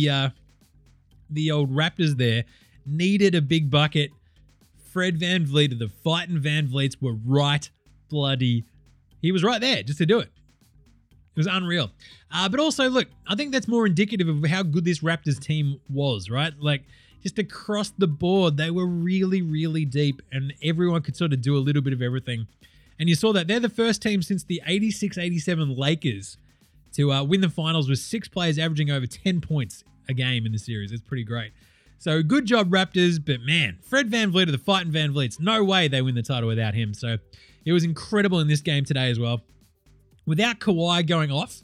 the old Raptors there needed a big bucket, Fred VanVleet of the Fighting VanVleets were right bloody. He was right there just to do it. It was unreal. But also, look, I think that's more indicative of how good this Raptors team was, right? Like, just across the board, they were really, really deep, and everyone could sort of do a little bit of everything. And you saw that they're the first team since the 86-87 Lakers to win the finals with 6 players averaging over 10 points a game in the series. It's pretty great. So good job, Raptors. But man, Fred VanVleet of the Fighting VanVleets, no way they win the title without him. So it was incredible in this game today as well. Without Kawhi going off,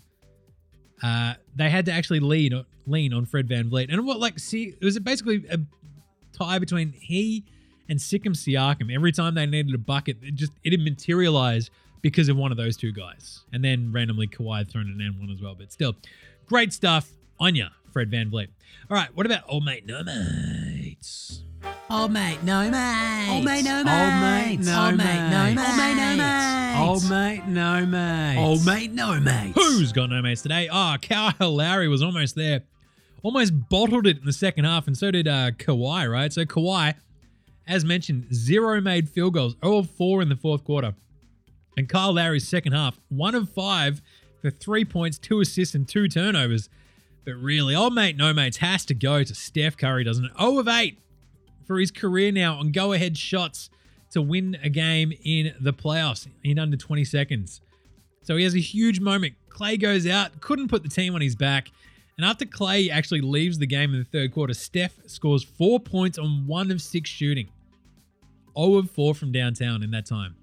they had to actually lean on Fred VanVleet. And it was basically a tie between he and Sikkim Siakam. Every time they needed a bucket, it didn't materialize because of one of those two guys. And then randomly Kawhi thrown an N1 as well. But still, great stuff on ya, Fred VanVleet. All right, what about Old Mate No Mates? Old mate, no mates. Old mate, no Old mate, mates. no Old mates. mate, no mates. Old mate, no mates. Old mate, no mates. Who's got no mates today? Kyle Lowry was almost there. Almost bottled it in the second half, and so did Kawhi, right? So Kawhi, as mentioned, 0 made field goals, 0 of 4 in the fourth quarter. And Kyle Lowry's second half, 1 of 5 for 3 points, 2 assists, and 2 turnovers. But really, Old Mate No Mates has to go to Steph Curry, doesn't it? 0 of 8 for his career now on go-ahead shots to win a game in the playoffs in under 20 seconds. So he has a huge moment. Klay goes out, couldn't put the team on his back. And after Klay actually leaves the game in the third quarter, Steph scores 4 points on 1 of 6 shooting. 0 of 4 from downtown in that time.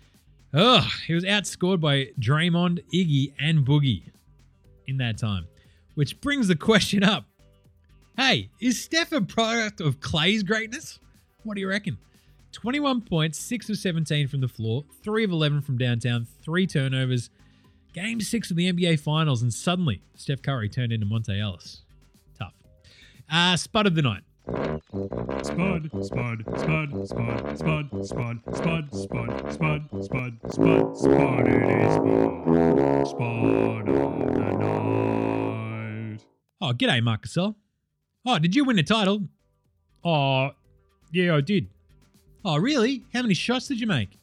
He was outscored by Draymond, Iggy, and Boogie in that time. Which brings the question up. Hey, is Steph a product of Klay's greatness? What do you reckon? 21 points, 6 of 17 from the floor, 3 of 11 from downtown, 3 turnovers. Game 6 of the NBA Finals, and suddenly Steph Curry turned into Monte Ellis. Tough. Spud of the night. Spud, spud, spud, spud, spud, spud, spud, spud, spud, spud, spud, spud, it is the spud of the night. Oh, g'day, Marc Gasol. Oh, did you win the title? Oh, yeah, I did. Oh, really? How many shots did you make?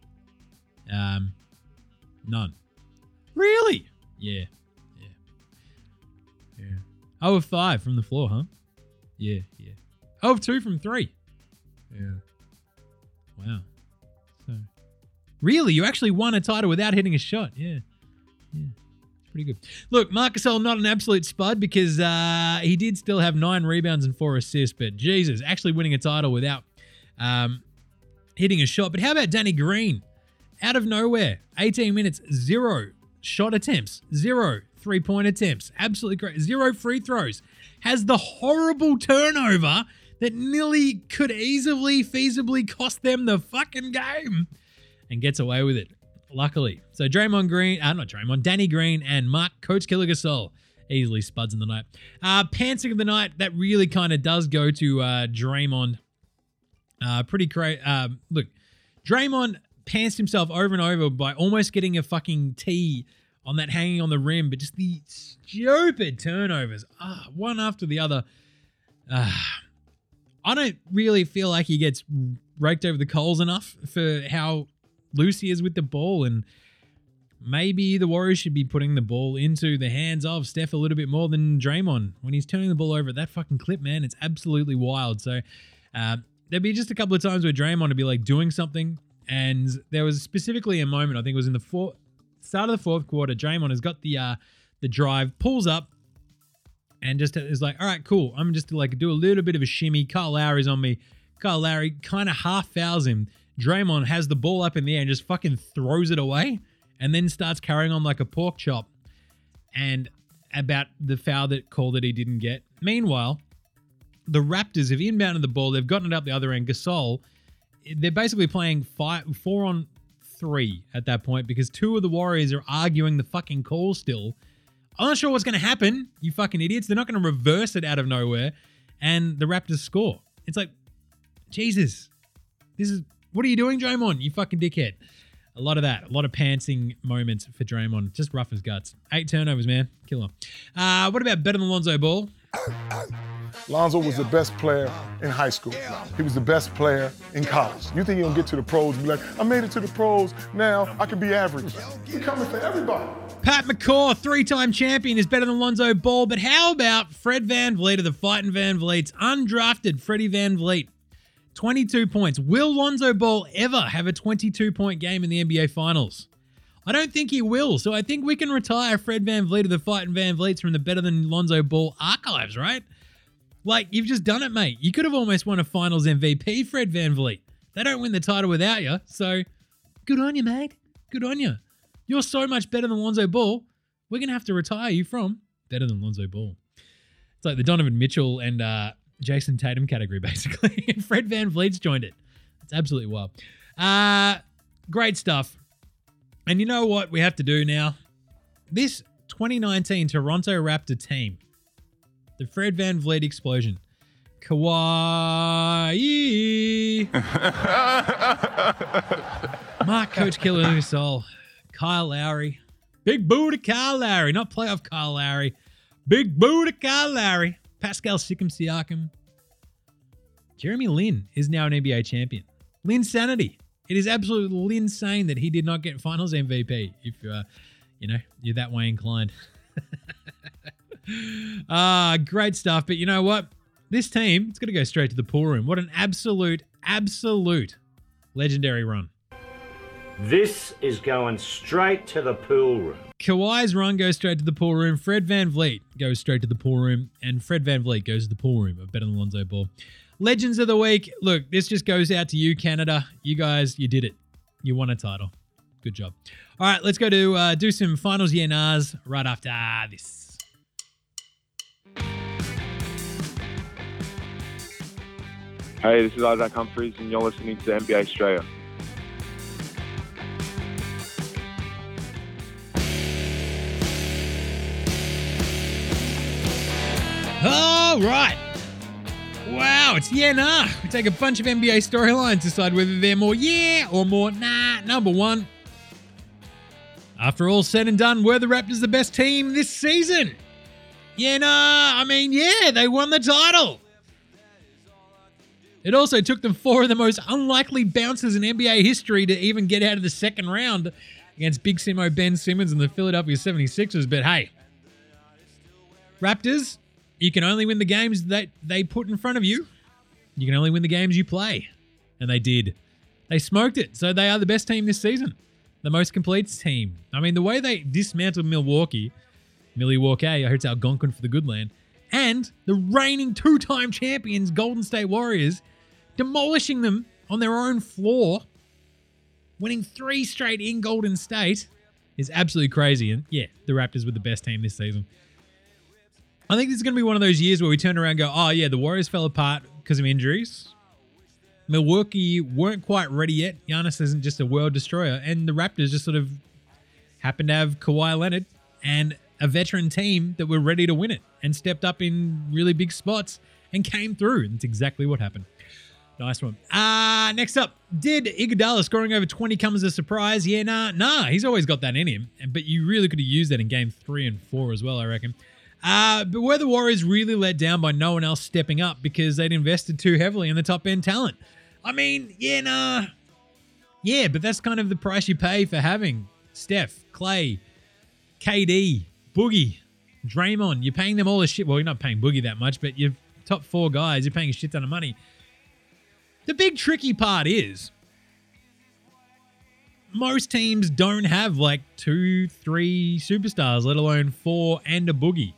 None. Really? Yeah. 0 of 5 from the floor, huh? Yeah. 0 of 2 from 3. Yeah. Wow. So, really? You actually won a title without hitting a shot? Yeah. Pretty good. Look, Marc Gasol not an absolute spud because he did still have 9 rebounds and 4 assists, but Jesus, actually winning a title without hitting a shot. But how about Danny Green? Out of nowhere, 18 minutes, 0 shot attempts, 0 3-point attempts. Absolutely great. 0 free throws. Has the horrible turnover that nearly could easily, feasibly cost them the fucking game and gets away with it. Luckily. So Danny Green and Coach Killer Gasol easily spuds in the night. Pantsing of the night, that really kind of does go to Draymond. Pretty great. Look, Draymond pantsed himself over and over by almost getting a fucking tee on that hanging on the rim, but just the stupid turnovers, one after the other. I don't really feel like he gets raked over the coals enough for how loose he is with the ball, and maybe the Warriors should be putting the ball into the hands of Steph a little bit more than Draymond. When he's turning the ball over at that fucking clip, man, it's absolutely wild. So there'd be just a couple of times where Draymond would be like doing something, and there was specifically a moment, I think it was in the start of the fourth quarter, Draymond has got the drive, pulls up, and just is like, all right, cool. I'm just like do a little bit of a shimmy. Kyle Lowry's on me. Kyle Lowry kind of half fouls him. Draymond has the ball up in the air and just fucking throws it away, and then starts carrying on like a pork chop and about the foul that call that he didn't get. Meanwhile, the Raptors have inbounded the ball. They've gotten it up the other end. Gasol, they're basically playing 4-on-3 at that point because two of the Warriors are arguing the fucking call still. I'm not sure what's going to happen, you fucking idiots. They're not going to reverse it out of nowhere, and the Raptors score. It's like, Jesus, what are you doing, Draymond? You fucking dickhead. A lot of that. A lot of pantsing moments for Draymond. Just rough as guts. 8 turnovers, man. Killer. What about better than Lonzo Ball? Lonzo was the best player in high school. He was the best player in college. You think he'll get to the pros and be like, I made it to the pros, now I can be average. He's coming for everybody. Pat McCaw, 3-time champion, is better than Lonzo Ball, but how about Fred VanVleet of the Fighting VanVleets, undrafted Freddie VanVleet, 22 points. Will Lonzo Ball ever have a 22-point game in the NBA Finals? I don't think he will, so I think we can retire Fred VanVleet of the Fighting VanVleets from the better than Lonzo Ball archives, right? Like, you've just done it, mate. You could have almost won a Finals MVP, Fred VanVleet. They don't win the title without you, so good on you, mate. Good on you. You're so much better than Lonzo Ball, we're going to have to retire you from better than Lonzo Ball. It's like the Donovan Mitchell and Jason Tatum category, basically. And Fred VanVleet's joined it. It's absolutely wild. Great stuff. And you know what we have to do now? This 2019 Toronto Raptor team, the Fred VanVleet explosion. Kawhi. Mark Coach Killer Gasol. Kyle Lowry. Big booty Kyle Lowry. Not playoff Kyle Lowry. Big booty Kyle Lowry. Pascal Siakam. Jeremy Lin is now an NBA champion. Linsanity. It is absolutely insane that he did not get Finals MVP if you're that way inclined. Great stuff. But you know what? This team, it's going to go straight to the pool room. What an absolute legendary run. This is going straight to the pool room. Kawhi's run goes straight to the pool room. Fred VanVleet goes straight to the pool room. And Fred VanVleet goes to the pool room of better than Lonzo Ball. Legends of the week. Look, this just goes out to you, Canada. You guys, you did it. You won a title. Good job. All right, let's go to do some finals YNRs right after this. Hey, this is Isaac Humphries, and you're listening to NBA Australia. All right. Wow, it's nah. We take a bunch of NBA storylines, decide whether they're more yeah or more nah. Number one. After all said and done, were the Raptors the best team this season? Yeah, they won the title. It also took them 4 of the most unlikely bounces in NBA history to even get out of the second round against Big Simo Ben Simmons and the Philadelphia 76ers. But hey, Raptors, you can only win the games that they put in front of you. You can only win the games you play. And they did. They smoked it. So they are the best team this season. The most complete team. I mean, the way they dismantled Milwaukee, I heard it's Algonquin for the good land, and the reigning 2-time champions Golden State Warriors, demolishing them on their own floor, winning 3 straight in Golden State, is absolutely crazy. And yeah, the Raptors were the best team this season. I think this is going to be one of those years where we turn around and go, oh yeah, the Warriors fell apart because of injuries. Milwaukee weren't quite ready yet. Giannis isn't just a world destroyer. And the Raptors just sort of happened to have Kawhi Leonard and a veteran team that were ready to win it and stepped up in really big spots and came through. And that's exactly what happened. Nice one. Next up, did Iguodala scoring over 20 come as a surprise? Yeah, nah. He's always got that in him. But you really could have used that in game 3 and 4 as well, I reckon. But were the Warriors really let down by no one else stepping up because they'd invested too heavily in the top end talent? I mean, yeah, nah. Yeah, but that's kind of the price you pay for having Steph, Clay, KD, Boogie, Draymond. You're paying them all this shit. Well, you're not paying Boogie that much, but your top 4 guys, you're paying a shit ton of money. The big tricky part is most teams don't have like 2, 3 superstars, let alone 4 and a Boogie.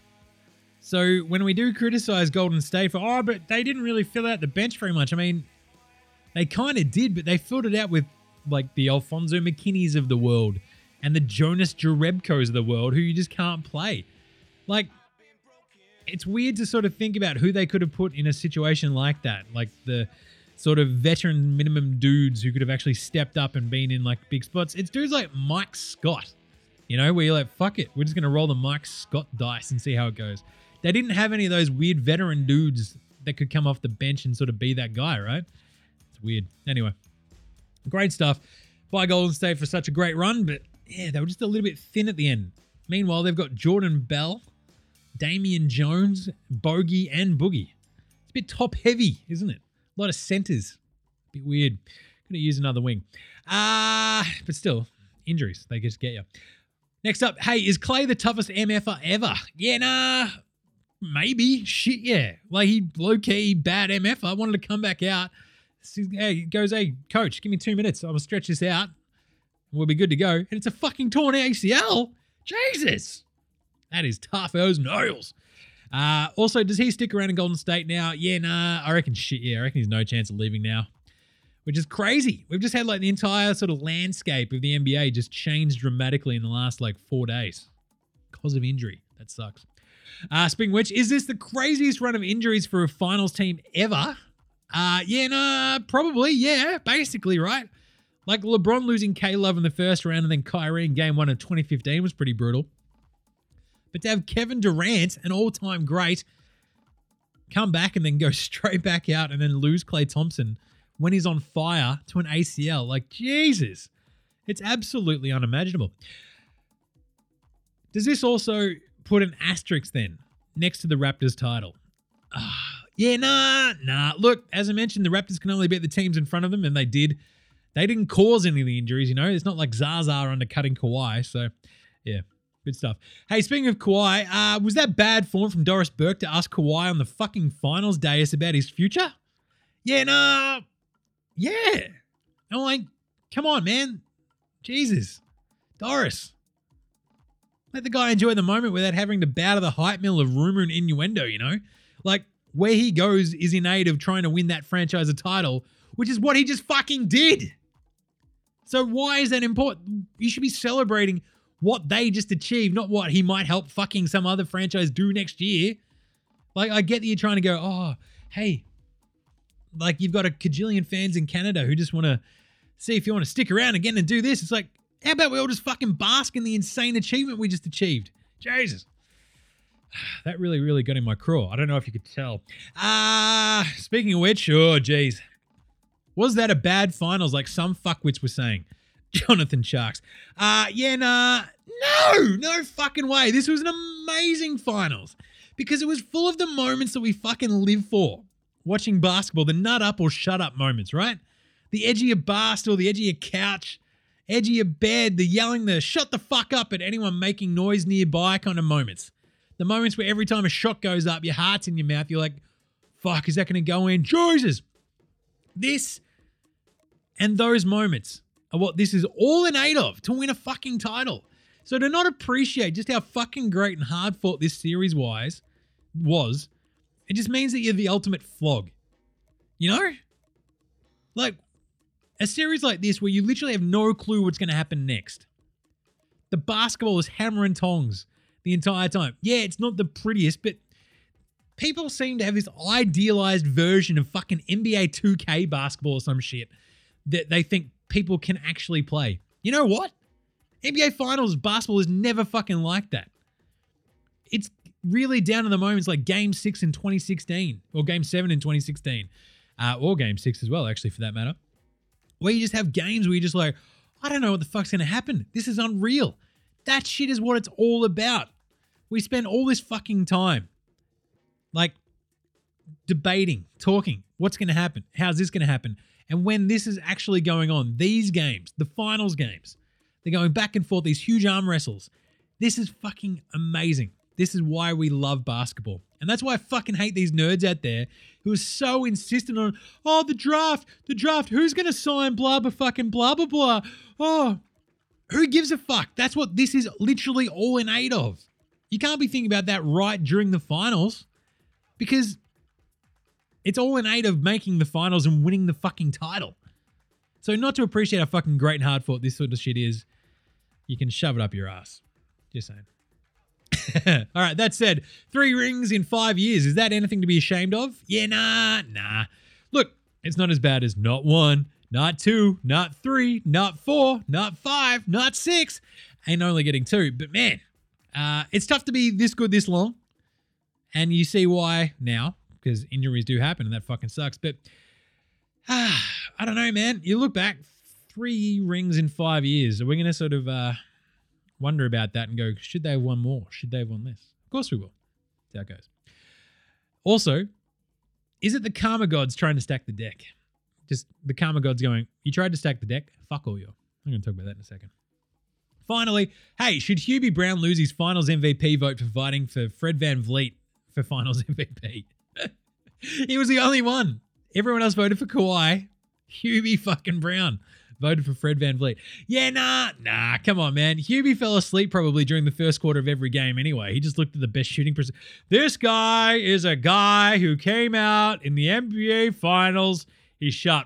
So when we do criticize Golden State for, but they didn't really fill out the bench very much. I mean, they kind of did, but they filled it out with like the Alfonso McKinneys of the world and the Jonas Jerebkos of the world who you just can't play. Like, it's weird to sort of think about who they could have put in a situation like that. Like the sort of veteran minimum dudes who could have actually stepped up and been in like big spots. It's dudes like Mike Scott, you know, where you're like, fuck it, we're just going to roll the Mike Scott dice and see how it goes. They didn't have any of those weird veteran dudes that could come off the bench and sort of be that guy, right? It's weird. Anyway, great stuff by Golden State for such a great run, but yeah, they were just a little bit thin at the end. Meanwhile, they've got Jordan Bell, Damian Jones, Bogey, and Boogie. It's a bit top heavy, isn't it? A lot of centers. A bit weird. Could have used another wing. But still, injuries. They just get you. Next up, hey, is Clay the toughest MFer ever? Yeah, nah. Maybe. Shit, yeah. Like, he low-key bad MFer. Wanted to come back out. Hey, he goes, hey, coach, give me 2 minutes. I'm going to stretch this out. We'll be good to go. And it's a fucking torn ACL. Jesus. That is tough as nails. Also, does he stick around in Golden State now? Yeah, nah. I reckon shit, yeah. I reckon he's no chance of leaving now. Which is crazy. We've just had like the entire sort of landscape of the NBA just changed dramatically in the last like 4 days. Because of injury. That sucks. Speaking of which, is this the craziest run of injuries for a finals team ever? Yeah, nah, probably, yeah. Basically, right? Like LeBron losing K-Love in the first round and then Kyrie in game 1 of 2015 was pretty brutal. But to have Kevin Durant, an all-time great, come back and then go straight back out and then lose Klay Thompson when he's on fire to an ACL. Like, Jesus. It's absolutely unimaginable. Does this also put an asterisk then next to the Raptors title? Yeah, nah. Look, as I mentioned, the Raptors can only beat the teams in front of them, and they did. They didn't cause any of the injuries, you know. It's not like Zaza undercutting Kawhi, so yeah. Good stuff. Hey, speaking of Kawhi, was that bad form from Doris Burke to ask Kawhi on the fucking finals dais about his future? Yeah, nah. Yeah. I'm like, come on, man. Jesus. Doris. Let the guy enjoy the moment without having to bow to the hype mill of rumor and innuendo, you know? Like, where he goes is in aid of trying to win that franchise a title, which is what he just fucking did. So why is that important? You should be celebrating what they just achieved, not what he might help fucking some other franchise do next year. Like, I get that you're trying to go, oh, hey, like you've got a cajillion fans in Canada who just want to see if you want to stick around again and do this. It's like, how about we all just fucking bask in the insane achievement we just achieved? Jesus. That really, really got in my craw. I don't know if you could tell. Speaking of which, oh, geez. Was that a bad finals like some fuckwits were saying? Jonathan Sharks. Yeah, nah. No fucking way. This was an amazing finals because it was full of the moments that we fucking live for. Watching basketball, the nut up or shut up moments, right? The edge of your bar stool, the edge of your couch, edge of your bed, the yelling, the shut the fuck up at anyone making noise nearby kind of moments. The moments where every time a shot goes up, your heart's in your mouth, you're like, fuck, is that going to go in? Jesus. This and those moments are what this is all in aid of to win a fucking title. So to not appreciate just how fucking great and hard fought this series was, it just means that you're the ultimate flog. You know? Like, a series like this where you literally have no clue what's going to happen next. The basketball is hammer and tongs the entire time. Yeah, it's not the prettiest, but people seem to have this idealized version of fucking NBA 2K basketball or some shit that they think people can actually play. You know what? NBA Finals basketball is never fucking like that. It's really down to the moments like Game 6 in 2016 or Game 7 in 2016. or Game 6 as well, actually, for that matter, where you just have games where you're just like, I don't know what the fuck's going to happen. This is unreal. That shit is what it's all about. We spend all this fucking time, like, debating, talking, what's going to happen? How's this going to happen? And when this is actually going on, these games, the finals games, they're going back and forth, these huge arm wrestles. This is fucking amazing. This is why we love basketball. And that's why I fucking hate these nerds out there who are so insistent on, oh, the draft, who's going to sign blah, blah, fucking blah, blah, blah. Oh, who gives a fuck? That's what this is literally all in aid of. You can't be thinking about that right during the finals because it's all in aid of making the finals and winning the fucking title. So not to appreciate how fucking great and hard fought this sort of shit is, you can shove it up your ass. Just saying. All right, that said, 3 rings in 5 years. Is that anything to be ashamed of? Yeah, nah. Look, it's not as bad as not 1, not 2, not 3, not 4, not 5, not 6, and only getting 2. But man, it's tough to be this good this long. And you see why now, because injuries do happen and that fucking sucks. But I don't know, man. You look back, 3 rings in 5 years. Are we going to sort of wonder about that and go, should they have won more? Should they have won less? Of course we will. That's how it goes. Also, is it the karma gods trying to stack the deck? Just the karma gods going, you tried to stack the deck? Fuck all you. I'm going to talk about that in a second. Finally, hey, should Hubie Brown lose his finals MVP vote for fighting for Fred VanVleet for finals MVP? He was the only one. Everyone else voted for Kawhi. Hubie fucking Brown voted for Fred VanVleet. Yeah, nah, come on, man. Hubie fell asleep probably during the first quarter of every game anyway. He just looked at the best shooting percent. This guy is a guy who came out in the NBA Finals. He shot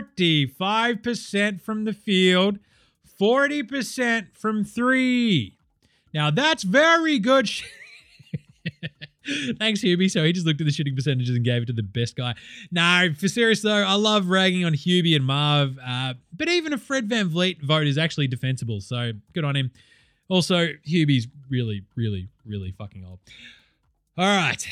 45% from the field, 40% from 3. Now, that's very good Thanks, Hubie. So he just looked at the shooting percentages and gave it to the best guy. No, for serious though, I love ragging on Hubie and Marv. But even a Fred VanVleet vote is actually defensible. So good on him. Also, Hubie's really, really, really fucking old. All right.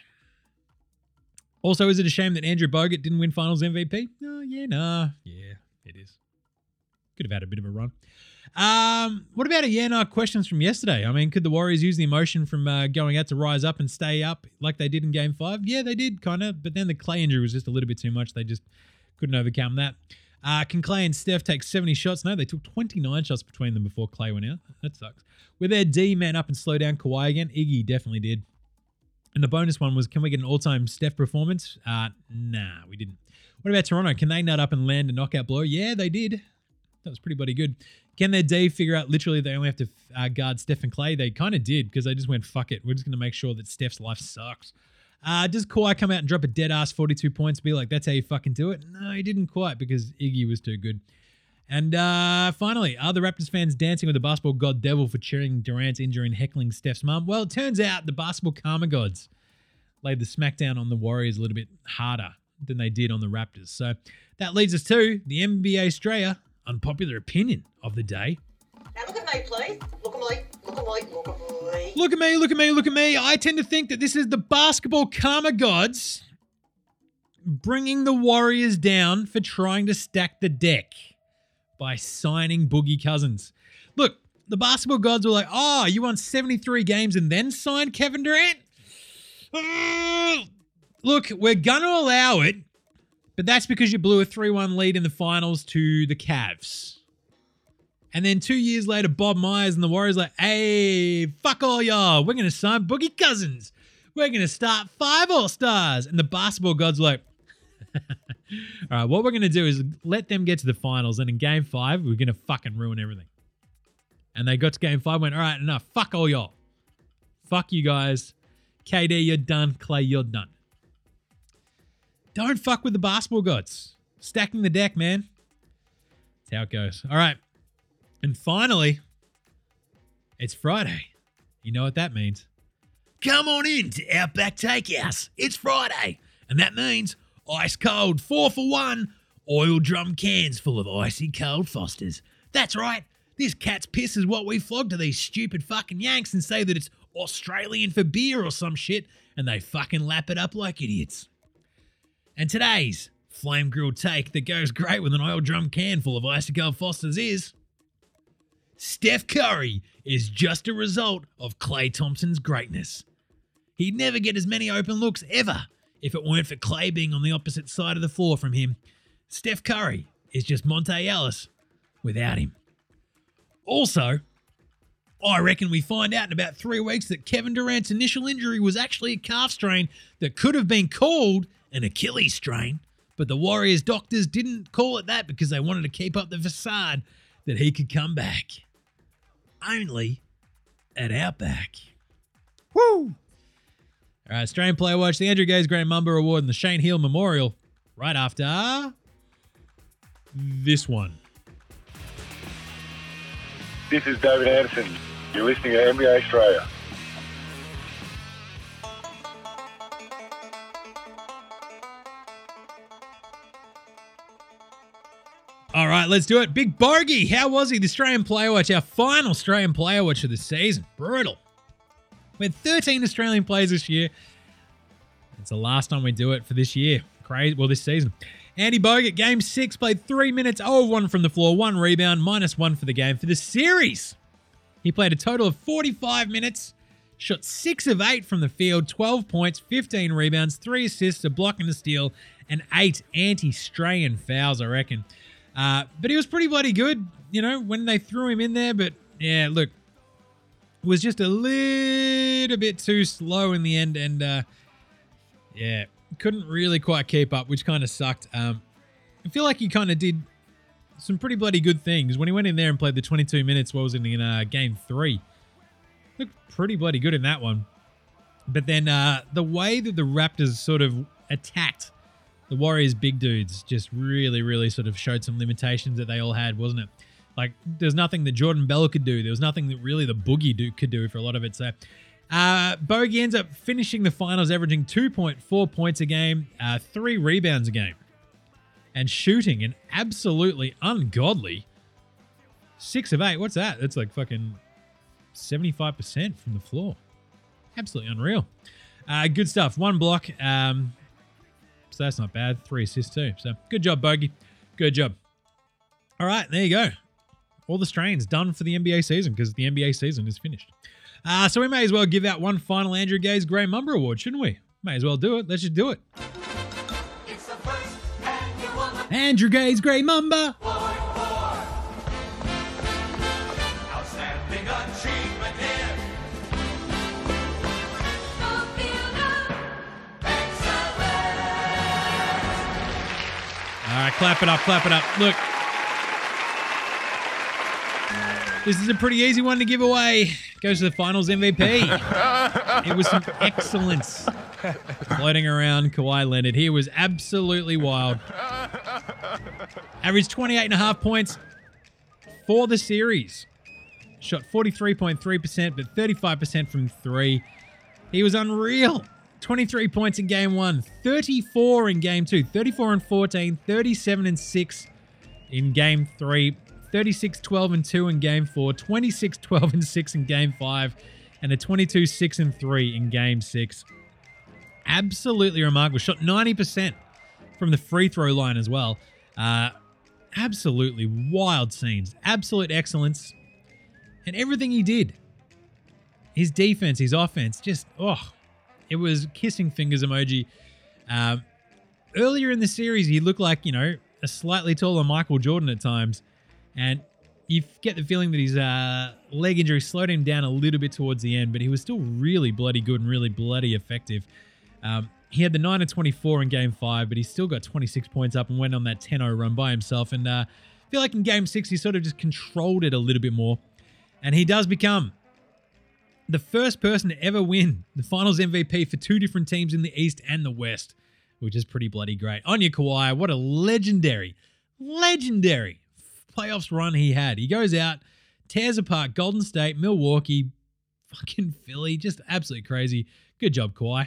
Also, is it a shame that Andrew Bogut didn't win Finals MVP? Yeah, it is. Could have had a bit of a run. What about questions from yesterday? I mean, could the Warriors use the emotion from going out to rise up and stay up like they did in Game 5? Yeah, they did, kind of. But then the Clay injury was just a little bit too much. They just couldn't overcome that. Can Clay and Steph take 70 shots? No, they took 29 shots between them before Clay went out. That sucks. Were their D man up and slow down Kawhi again? Iggy definitely did. And the bonus one was, can we get an all-time Steph performance? Nah, we didn't. What about Toronto? Can they nut up and land a knockout blow? Yeah, they did. That was pretty bloody good. Can their D figure out literally they only have to guard Steph and Clay? They kind of did because they just went, fuck it. We're just going to make sure that Steph's life sucks. Does Kawhi come out and drop a dead-ass 42 points be like, that's how you fucking do it? No, he didn't quite because Iggy was too good. And finally, are the Raptors fans dancing with the basketball god devil for cheering Durant's injury and heckling Steph's mum? Well, it turns out the basketball karma gods laid the smackdown on the Warriors a little bit harder than they did on the Raptors. So that leads us to the NBA Australia unpopular opinion of the day. Now look at me, please. Look at me. Look at me. Look at me. Look at me. Look at me. Look at me. I tend to think that this is the basketball karma gods bringing the Warriors down for trying to stack the deck by signing Boogie Cousins. Look, the basketball gods were like, oh, you won 73 games and then signed Kevin Durant? Look, we're going to allow it, but that's because you blew a 3-1 lead in the finals to the Cavs. And then 2 years later, Bob Myers and the Warriors like, hey, fuck all y'all. We're going to sign Boogie Cousins. We're going to start 5 All-Stars. And the basketball gods were like, all right, what we're going to do is let them get to the finals. And in Game 5, we're going to fucking ruin everything. And they got to Game 5 and went, all right, enough. Fuck all y'all. Fuck you guys. KD, you're done. Clay, you're done. Don't fuck with the basketball gods. Stacking the deck, man. That's how it goes. All right. And finally, it's Friday. You know what that means. Come on in to Outback Takehouse. It's Friday. And that means ice cold 4-for-1 oil drum cans full of icy cold Fosters. That's right. This cat's piss is what we flog to these stupid fucking Yanks and say that it's Australian for beer or some shit, and they fucking lap it up like idiots. And today's flame grilled take that goes great with an oil drum can full of icy cold Fosters is Steph Curry is just a result of Klay Thompson's greatness. He'd never get as many open looks ever if it weren't for Klay being on the opposite side of the floor from him. Steph Curry is just Monte Ellis without him. Also, I reckon we find out in about 3 weeks that Kevin Durant's initial injury was actually a calf strain that could have been called an Achilles strain, but the Warriors doctors didn't call it that because they wanted to keep up the facade that he could come back. Only at Outback. Woo! All right, Australian Player Watch, the Andrew Gaze Graham Mumba Award, and the Shane Heal Memorial right after this one. This is David Anderson. You're listening to NBA Australia. All right, let's do it. Big Bogey, how was he? The Australian Player Watch, our final Australian Player Watch of the season. Brutal. We had 13 Australian players this year. It's the last time we do it for this year. Crazy. Well, this season. Andy Bogut, game 6, played 3 minutes, 0-1 from the floor, 1 rebound, -1 for the game. For the series, he played a total of 45 minutes, shot 6 of 8 from the field, 12 points, 15 rebounds, 3 assists, a block and a steal, and 8 anti-Australian fouls, I reckon. But he was pretty bloody good, you know, when they threw him in there. But, yeah, look, it was just a little bit too slow in the end. And, yeah, couldn't really quite keep up, which kind of sucked. I feel like he kind of did some pretty bloody good things. When he went in there and played the 22 minutes, what was it, in game 3? Looked pretty bloody good in that one. But then the way that the Raptors sort of attacked the Warriors' big dudes just really, really sort of showed some limitations that they all had, wasn't it? Like, there's nothing that Jordan Bell could do. There was nothing that really the Boogie could do for a lot of it. So, Bogey ends up finishing the finals averaging 2.4 points a game, 3 rebounds a game, and shooting an absolutely ungodly 6 of 8. What's that? That's like fucking 75% from the floor. Absolutely unreal. Good stuff. 1 block. So that's not bad. 3 assists too. So good job, Bogey. Good job. All right, there you go. All the strains done for the NBA season because the NBA season is finished. So we may as well give out one final Andrew Gaze Graham Mumba Award, shouldn't we? May as well do it. Let's just do it. It's the first annual Andrew Gaze Graham Mumba. Outstanding achievement here. The field of excellence. All right, clap it up, clap it up. Look, this is a pretty easy one to give away. Goes to the finals MVP. It was some excellence floating around Kawhi Leonard. He was absolutely wild. Averaged 28.5 points for the series. Shot 43.3%, but 35% from 3. He was unreal. 23 points in game 1, 34 in game 2, 34 and 14, 37 and 6 in game 3. 36, 12, and 2 in Game 4, 26, 12, and 6 in Game 5, and a 22, 6, and 3 in Game 6. Absolutely remarkable. Shot 90% from the free throw line as well. Absolutely wild scenes. Absolute excellence. And everything he did. His defense, his offense, just, it was kissing fingers emoji. Earlier in the series, he looked like, a slightly taller Michael Jordan at times. And you get the feeling that his leg injury slowed him down a little bit towards the end, but he was still really bloody good and really bloody effective. He had the 9 of 24 in Game 5, but he still got 26 points up and went on that 10-0 run by himself. And I feel like in Game 6, he sort of just controlled it a little bit more. And he does become the first person to ever win the finals MVP for 2 different teams in the East and the West, which is pretty bloody great. On you, Kawhi. What a legendary playoffs run he had. He goes out, tears apart Golden State, Milwaukee, fucking Philly. Just absolutely crazy. Good job, Kawhi.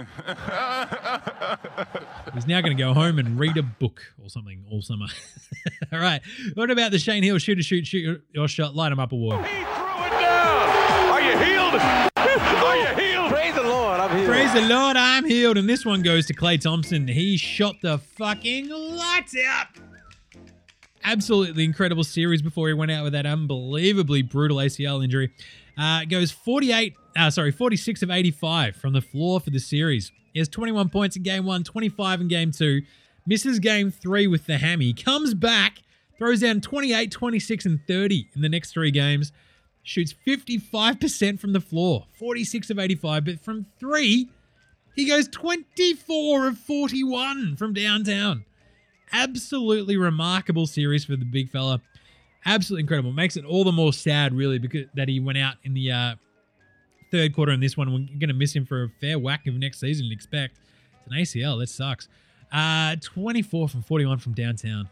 He's now going to go home and read a book or something all summer. All right. What about the Shane Hill shoot your shot, light him up award? He threw it down. Are you healed? Are you healed? Praise the Lord, I'm healed. Praise the Lord, I'm healed. And this one goes to Klay Thompson. He shot the fucking lights out. Absolutely incredible series before he went out with that unbelievably brutal ACL injury. Goes 46 of 85 from the floor for the series. He has 21 points in game 1, 25 in game 2. Misses game 3 with the hammy. Comes back, throws down 28, 26, and 30 in the next 3 games. Shoots 55% from the floor, 46 of 85. But from 3, he goes 24 of 41 from downtown. Absolutely remarkable series for the big fella. Absolutely incredible. Makes it all the more sad, really, because that he went out in the third quarter in this one. We're going to miss him for a fair whack of next season, you'd expect. It's an ACL. That sucks. 24 from 41 from downtown.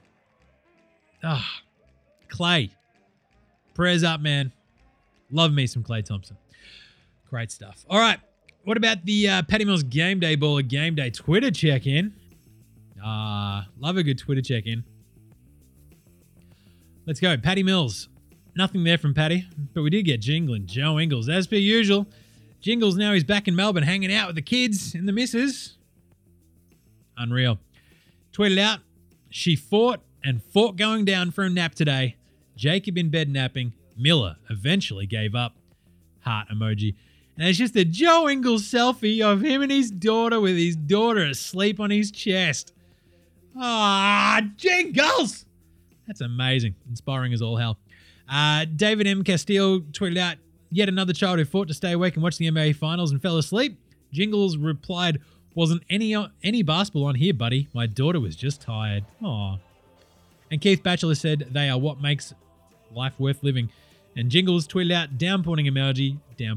Klay. Prayers up, man. Love me some Klay Thompson. Great stuff. All right. What about the Patty Mills Game Day Baller Game Day Twitter check-in? Love a good Twitter check-in. Let's go. Patty Mills. Nothing there from Patty, but we did get Jingling Joe Ingles. As per usual, Jingles now he's back in Melbourne hanging out with the kids and the missus. Unreal. Tweeted out, she fought going down for a nap today. Jacob in bed napping. Miller eventually gave up. Heart emoji. And it's just a Joe Ingles selfie of him and his daughter with his daughter asleep on his chest. Jingles! That's amazing. Inspiring as all hell. David M. Castillo tweeted out, yet another child who fought to stay awake and watch the NBA Finals and fell asleep. Jingles replied, wasn't any basketball on here, buddy. My daughter was just tired. Aw. And Keith Batchelor said, they are what makes life worth living. And Jingles tweeted out, down pointing emoji.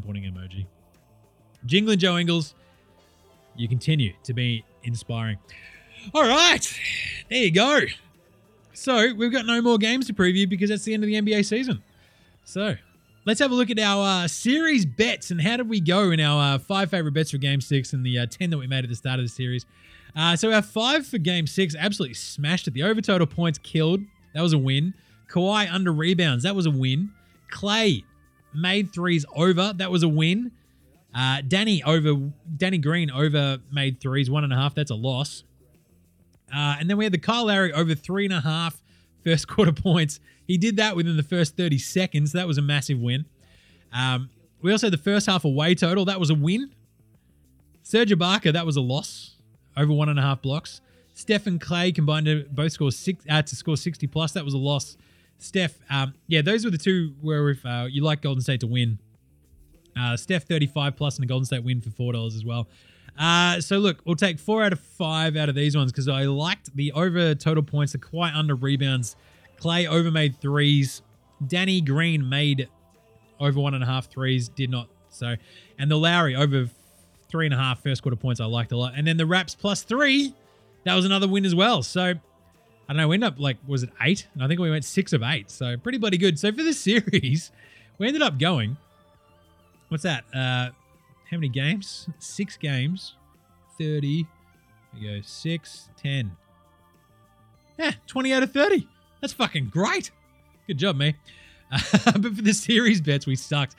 Jingling Joe Ingles, you continue to be inspiring. All right. There you go. So we've got no more games to preview because that's the end of the NBA season. So let's have a look at our series bets and how did we go in our 5 favorite bets for Game 6 and the 10 that we made at the start of the series. So our 5 for Game 6 absolutely smashed it. The over total points killed. That was a win. Kawhi under rebounds. That was a win. Klay made threes over. That was a win. Danny Green over made threes, 1.5. That's a loss. And then we had the Kyle Lowry over 3.5 first quarter points. He did that within the first 30 seconds. That was a massive win. We also had the first half away total. That was a win. Serge Ibaka, that was a loss. Over 1.5 blocks. Steph and Klay combined to both score 60 plus. That was a loss. Steph, those were the two where if you like Golden State to win. Steph 35 plus and a Golden State win for $4 as well. So look, we'll take 4 out of 5 out of these ones because I liked the over total points, the Kawhi under rebounds. Klay over made threes. Danny Green made over 1.5 threes, did not so. And the Lowry over 3.5 first quarter points I liked a lot. And then the Raps plus 3, that was another win as well. So I don't know, we ended up was it 8? And I think we went 6 of 8. So pretty bloody good. So for this series, we ended up going, what's that? How many games? 6 games. 30. We go 6, 10. Yeah, 20 out of 30. That's fucking great. Good job, me. But for the series bets, we sucked.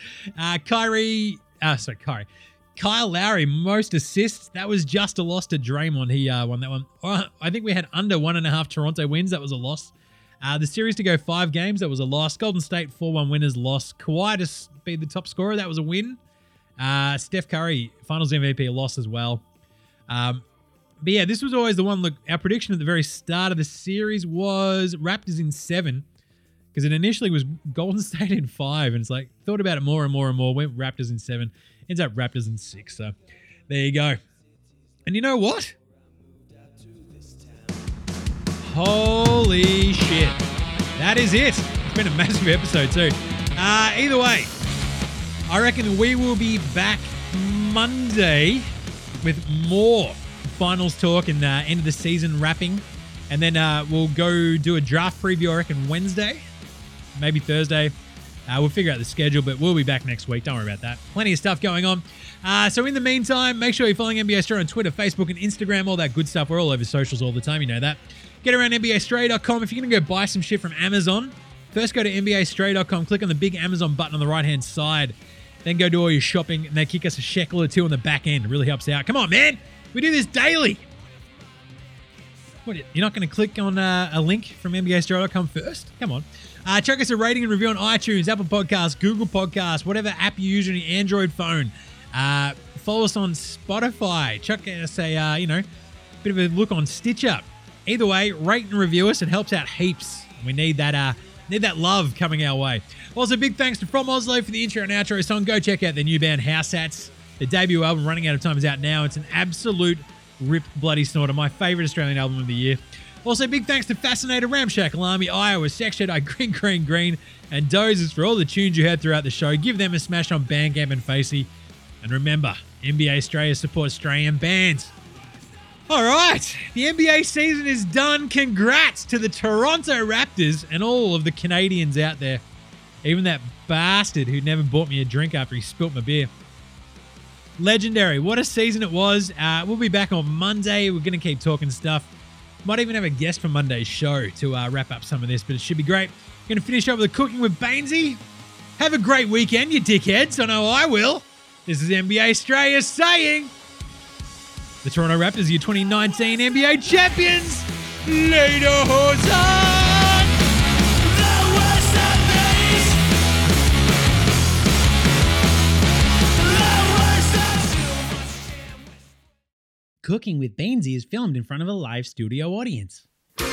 Kyle Lowry, most assists. That was just a loss to Draymond. He won that one. I think we had under 1.5 Toronto wins. That was a loss. The series to go 5 games. That was a loss. Golden State 4-1 winners, loss. Kawhi to be the top scorer. That was a win. Steph Curry, Finals MVP, a loss as well. But yeah, this was always the one. Look, our prediction at the very start of the series was Raptors in 7 because it initially was Golden State in 5. And it's like, thought about it more and more and more. Went Raptors in 7. Ends up Raptors in 6. So there you go. And you know what? Holy shit. That is it. It's been a massive episode too. Either way, I reckon we will be back Monday with more finals talk and end of the season wrapping. And then we'll go do a draft preview, I reckon, Wednesday. Maybe Thursday. We'll figure out the schedule, but we'll be back next week. Don't worry about that. Plenty of stuff going on. So in the meantime, make sure you're following NBA Australia on Twitter, Facebook, and Instagram, all that good stuff. We're all over socials all the time. You know that. Get around NBAaustralia.com. If you're going to go buy some shit from Amazon, first go to NBAaustralia.com. Click on the big Amazon button on the right-hand side. then go do all your shopping, and they kick us a shekel or two on the back end. It really helps out. Come on, man. We do this daily. What, you're not going to click on a link from NBAStro.com first? Come on. Chuck us a rating and review on iTunes, Apple Podcasts, Google Podcasts, whatever app you use on your Android phone. Follow us on Spotify. Chuck us a, bit of a look on Stitcher. Either way, rate and review us. It helps out heaps. We need that love coming our way. Also, big thanks to From Oslo for the intro and outro song. Go check out their new band, House Hats. The debut album, Running Out of Time, is out now. It's an absolute rip bloody snorter. My favourite Australian album of the year. Also, big thanks to Fascinator, Ramshackle Army, Iowa, Sex Jedi, Green, and Dozers for all the tunes you heard throughout the show. Give them a smash on Bandcamp and Facey. And remember, NBA Australia supports Australian bands. All right, the NBA season is done. Congrats to the Toronto Raptors and all of the Canadians out there. Even that bastard who never bought me a drink after he spilt my beer. Legendary. What a season it was. We'll be back on Monday. We're going to keep talking stuff. Might even have a guest from Monday's show to wrap up some of this, but it should be great. Going to finish up with the Cooking with Bainesy. Have a great weekend, you dickheads. I know I will. This is NBA Australia saying the Toronto Raptors are your 2019 NBA champions. Later, Hosan! Cooking with Bainesy is filmed in front of a live studio audience.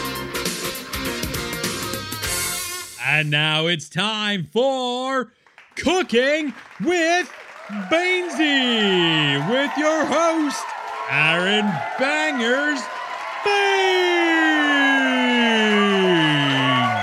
And now it's time for Cooking with Bainesy with your host, Aaron Bangers Baines.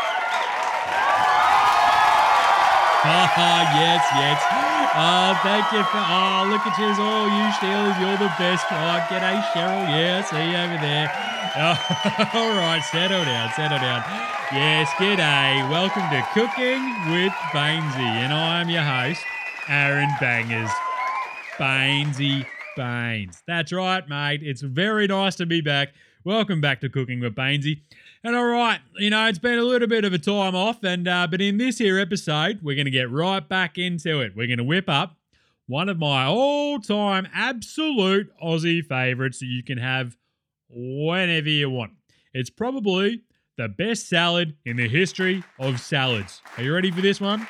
Yes. Oh, thank you for, look at you, all you Steelers, you're the best. Oh, g'day, Cheryl. Yeah, see you over there. Oh, all right, settle down. Yes, g'day. Welcome to Cooking with Bainesy, and I'm your host, Aaron Bangers Bainesy Baines. That's right, mate. It's very nice to be back. Welcome back to Cooking with Bainesy. And all right, it's been a little bit of a time off, but in this here episode, we're going to get right back into it. We're going to whip up one of my all-time absolute Aussie favourites that you can have whenever you want. It's probably the best salad in the history of salads. Are you ready for this one?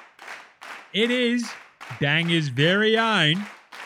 It is Banger's very own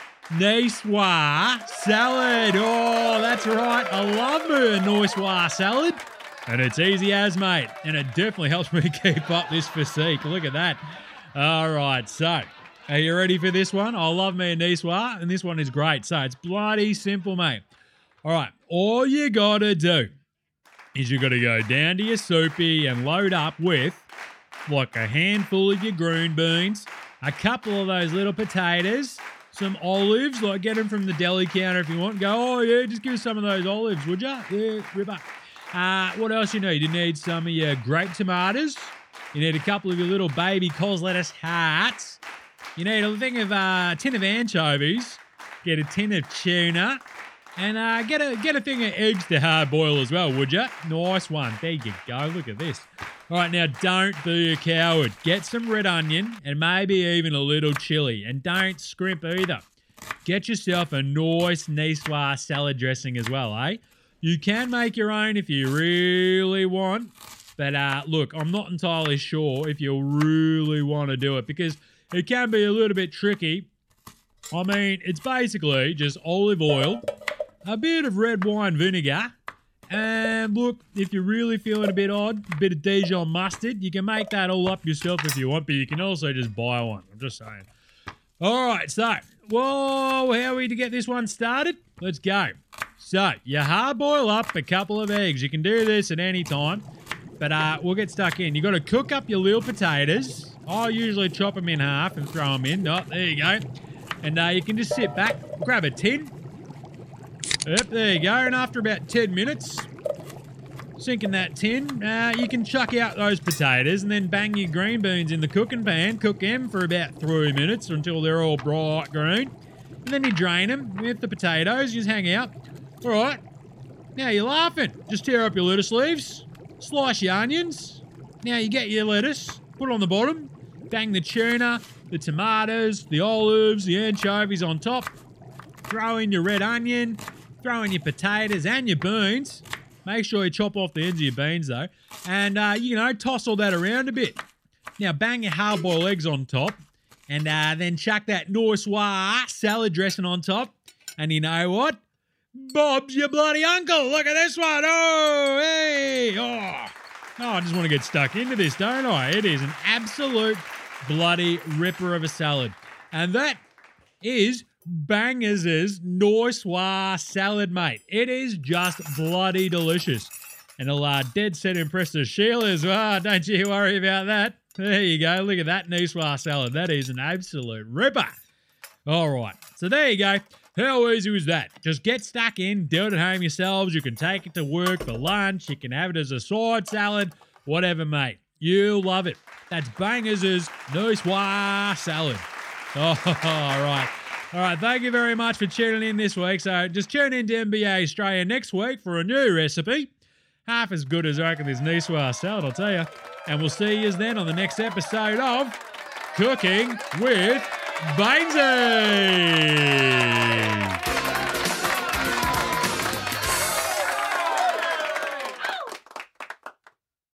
Niçoise salad. Oh, that's right. I love me a Niçoise salad. And it's easy as, mate. And it definitely helps me keep up this physique. Look at that. All right, so are you ready for this one? I love me a Niçoise, and this one is great. So it's bloody simple, mate. All right, all you got to do is you got to go down to your soupy and load up with like a handful of your green beans, a couple of those little potatoes, some olives, like get them from the deli counter if you want. Go, oh yeah, just give us some of those olives, would ya? Yeah, rip up. What else you need? You need some of your grape tomatoes. You need a couple of your little baby cos lettuce hearts. You need a tin of anchovies. Get a tin of tuna. And get a thing of eggs to hard boil as well, would ya? Nice one. There you go. Look at this. All right, now don't be a coward. Get some red onion and maybe even a little chili. And don't scrimp either. Get yourself a nice Niçoise salad dressing as well, eh? You can make your own if you really want. But look, I'm not entirely sure if you really want to do it because it can be a little bit tricky. I mean, it's basically just olive oil, a bit of red wine vinegar, and look, if you're really feeling a bit odd, a bit of Dijon mustard, you can make that all up yourself if you want, but you can also just buy one. I'm just saying. All right, so, whoa, how are we to get this one started? Let's go. So, you hard boil up a couple of eggs. You can do this at any time, but we'll get stuck in. You got to cook up your little potatoes. I usually chop them in half and throw them in. Oh, there you go. And you can just sit back, grab a tin. Yep, there you go. And after about 10 minutes, sinking that tin, you can chuck out those potatoes and then bang your green beans in the cooking pan. Cook them for about 3 minutes until they're all bright green. And then you drain them with the potatoes. You just hang out. All right. Now you're laughing. Just tear up your lettuce leaves. Slice your onions. Now you get your lettuce. Put it on the bottom. Bang the tuna. the tomatoes, the olives, the anchovies on top. Throw in your red onion, throw in your potatoes and your beans. Make sure you chop off the ends of your beans though. And, toss all that around a bit. Now bang your hard-boiled eggs on top. And then chuck that Niçoise salad dressing on top. And you know what? Bob's your bloody uncle. Look at this one. Oh, hey. Oh, I just want to get stuck into this, don't I? It is an absolute bloody ripper of a salad. And that is Bangers' Niçoise salad, mate. It is just bloody delicious. And it'll dead set impress the Sheila as well. Don't you worry about that. There you go. Look at that Niçoise salad. That is an absolute ripper. All right. So there you go. How easy was that? Just get stuck in, do it at home yourselves. You can take it to work for lunch. You can have it as a side salad, whatever, mate. You'll love it. That's Bangers' Niçoise salad. Oh, all right. All right, thank you very much for tuning in this week. So just tune in to NBA Australia next week for a new recipe. Half as good as I reckon this Niçoise salad, I'll tell you. And we'll see you then on the next episode of Cooking with Bainesy.